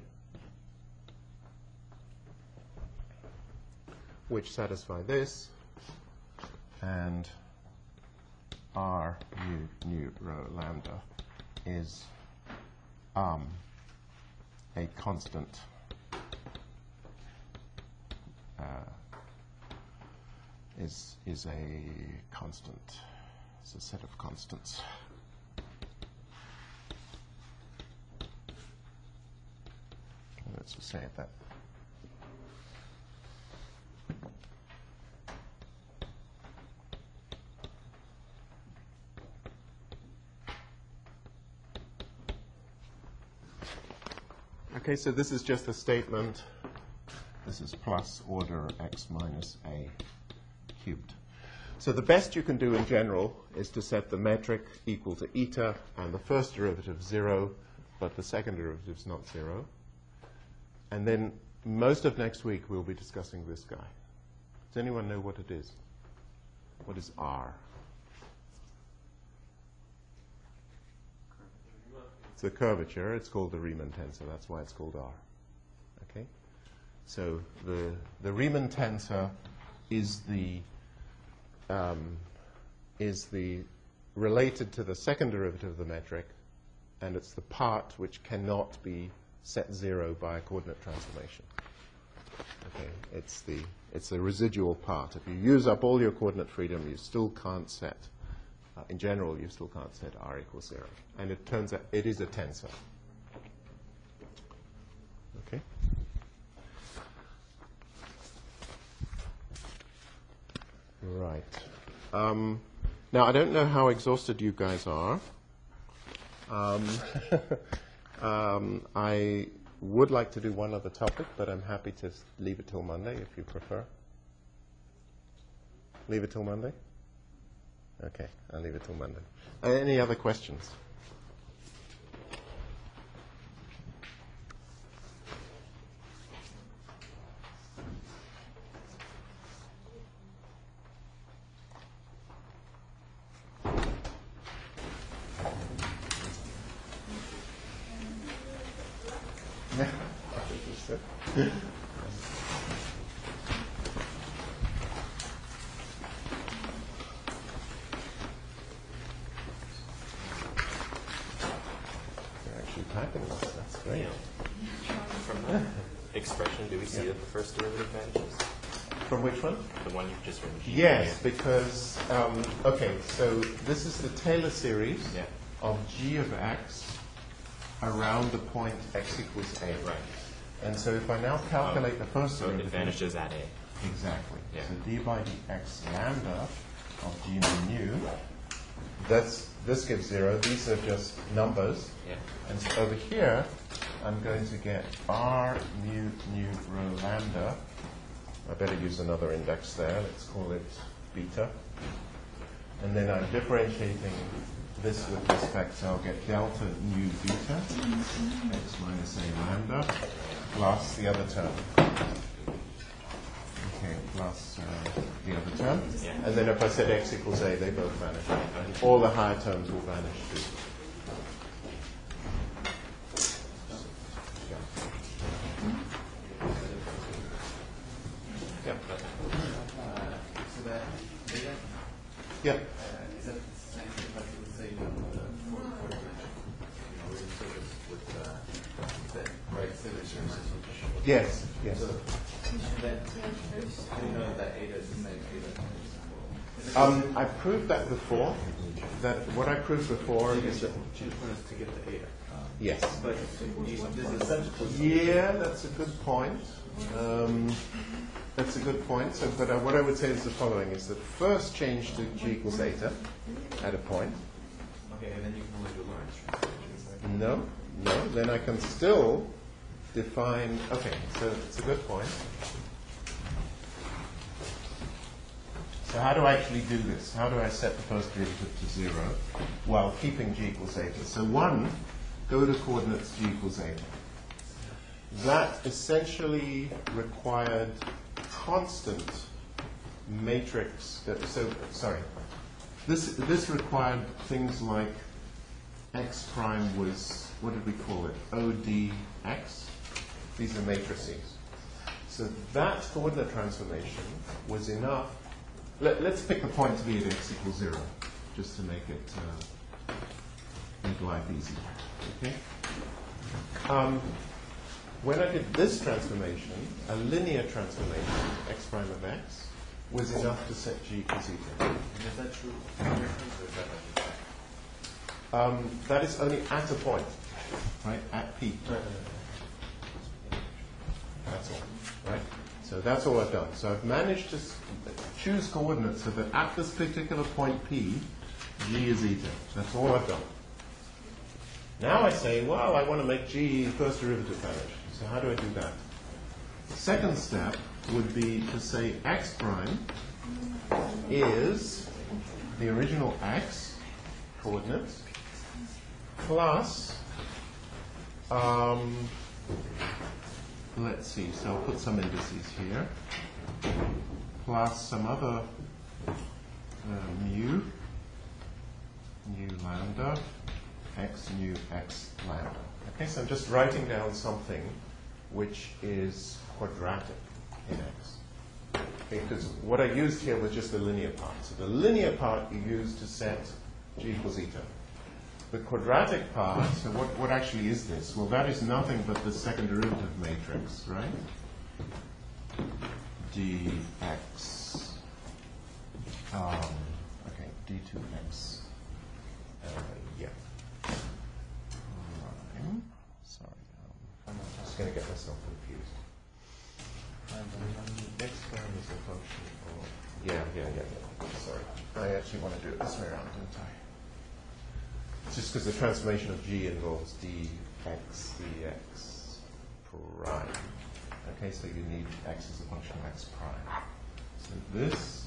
which satisfy this, and r mu nu rho lambda is um, a constant uh, is is a constant. It's a set of constants. Let's just say it that. Okay, so this is just a statement. This is plus order x minus a cubed. So the best you can do in general is to set the metric equal to eta and the first derivative zero, but the second derivative is not zero. And then most of next week we'll be discussing this guy. Does anyone know what it is? What is R? It's the curvature. It's called the Riemann tensor. That's why it's called R. Okay? So the, the Riemann tensor is the um, is the related to the second derivative of the metric, and it's the part which cannot be set zero by a coordinate transformation. Okay, it's the it's the residual part. If you use up all your coordinate freedom, you still can't set. Uh, in general, you still can't set R equals zero, and it turns out it is a tensor. Okay. Right. Um, now, I don't know how exhausted you guys are. Um, um, I would like to do one other topic, but I'm happy to leave it till Monday if you prefer. Leave it till Monday? Okay, I'll leave it till Monday. Uh, any other questions? Yes, because, um, okay, so this is the Taylor series yeah. of g of x around the point x equals a. Right. And so if I now calculate oh, the first so derivative. It vanishes at a. Exactly. Yeah. So d by dx lambda of g mu nu, that's, this gives zero. These are just numbers. Yeah. And so over here, I'm going to get r mu nu rho lambda. I better use another index there. Let's call it beta. And then I'm differentiating this with respect, so I'll get delta nu beta, x minus a lambda, plus the other term. Okay, plus uh, the other term. Yeah. And then if I said x equals a, they both vanish. All the higher terms will vanish too. Yeah. Uh, is that the same thing like you would say you know, the four, four dimension? You know, we're in surface with uh, the right signatures. Yes, yes. So, and then, how do you know that eta is the same eta? Um, I proved that before. That what I proved before so is that. You just want us to get the eta. Yes. But you, this is essentially. Yeah, that's a good point. Um, That's a good point. So, but uh, what I would say is the following: is that first change to g equals eta at a point. Okay, and then you can only do Lorentz transformations, right? No, no. Then I can still define. Okay, so it's a good point. So how do I actually do this? How do I set the first derivative to zero while keeping g equals eta? So one, go to coordinates g equals eta. That essentially required constant matrix. Uh, so sorry, this this required things like x prime was, what did we call it? O D x. These are matrices. So that coordinate transformation was enough. Let, let's pick a point to be at x equals zero, just to make it uh, make life easy. Okay. Um, When I did this transformation, a linear transformation, x prime of x, was enough to set g equals eta. And is that true? Or is that like a Um, that is only at a point, right? At p. That's all, right? So that's all I've done. So I've managed to s- choose coordinates so that at this particular point p, g is eta. That's all I've done. Now I say, well, I want to make G first derivative vanish. So how do I do that? The second step would be to say x prime is the original x coordinates plus, um, let's see, so I'll put some indices here, plus some other uh, mu, mu lambda, x mu x lambda. Okay, so I'm just writing down something which is quadratic in x. Okay, because what I used here was just the linear part. So the linear part you use to set g equals eta. The quadratic part, so what, what actually is this? Well, that is nothing but the second derivative matrix, right? dx, um, okay, d two x, uh, yeah. Prime. Sorry, um, I'm just going to get myself confused. X prime is a function of, yeah, yeah, yeah, yeah, sorry. I actually want to do it this way around, don't I? It's just because the transformation of G involves dx dx prime. Okay, so you need x as a function of x prime. So this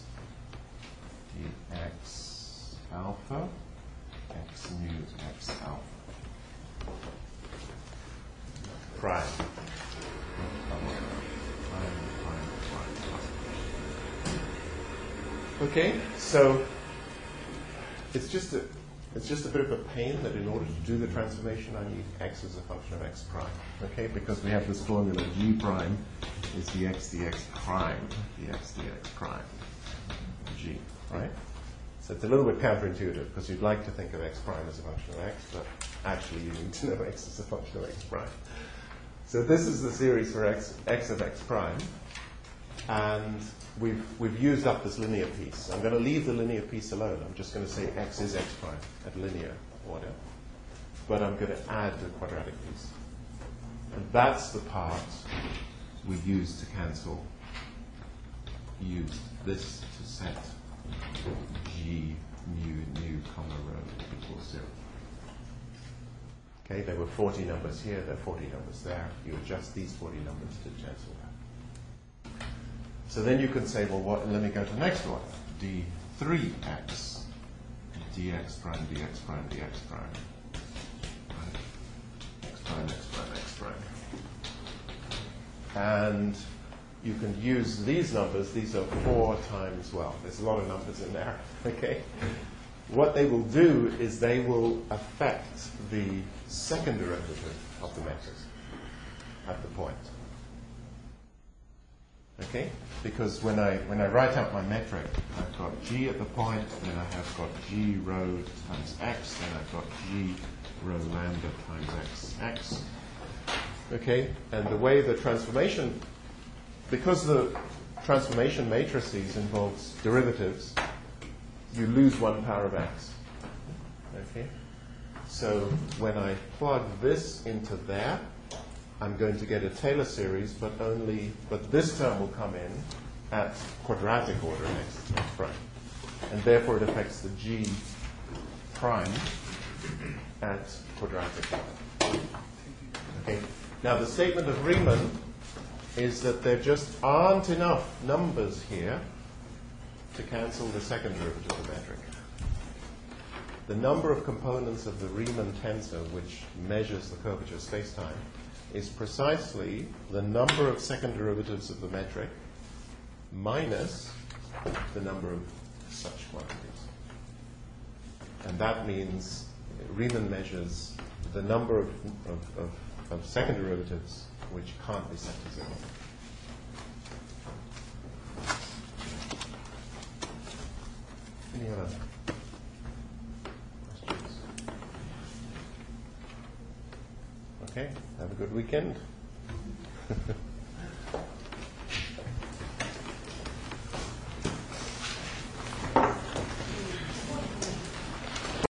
dx alpha, x mu x alpha. Prime. Okay, so it's just a it's just a bit of a pain that in order to do the transformation I need x as a function of x prime. Okay, because we have this formula g prime is dx dx prime, dx dx prime, g, right? So it's a little bit counterintuitive because you'd like to think of x prime as a function of x, but actually you need to know x as a function of x prime. So this is the series for x, x of x prime, and we've, we've used up this linear piece. I'm going to leave the linear piece alone. I'm just going to say x is x prime at linear order, but I'm going to add the quadratic piece. And that's the part we use to cancel, use this to set g mu nu comma rho equals zero. Okay, there were forty numbers here, there are forty numbers there. You adjust these forty numbers to cancel that. So then you can say, well, what, let me go to the next one. d three x, dx prime, dx prime, dx prime. Right? X prime, x prime, x prime. And you can use these numbers. These are four times, well, there's a lot of numbers in there, okay? What they will do is they will affect the second derivative of the matrix at the point. Okay? Because when I when I write out my metric, I've got g at the point, then I have got g rho times x, then I've got g rho lambda times x, x. Okay? And the way the transformation, because the transformation matrices involves derivatives, you lose one power of x. Okay? So when I plug this into there, I'm going to get a Taylor series, but only, but this term will come in at quadratic order x, x prime. And therefore it affects the g prime at quadratic order. Okay? Now the statement of Riemann is that there just aren't enough numbers here to cancel the second derivative of the metric. The number of components of the Riemann tensor, which measures the curvature of space-time, is precisely the number of second derivatives of the metric minus the number of such quantities. And that means Riemann measures the number of, of, of, of second derivatives which can't be set to zero. Any other questions? Okay, have a good weekend.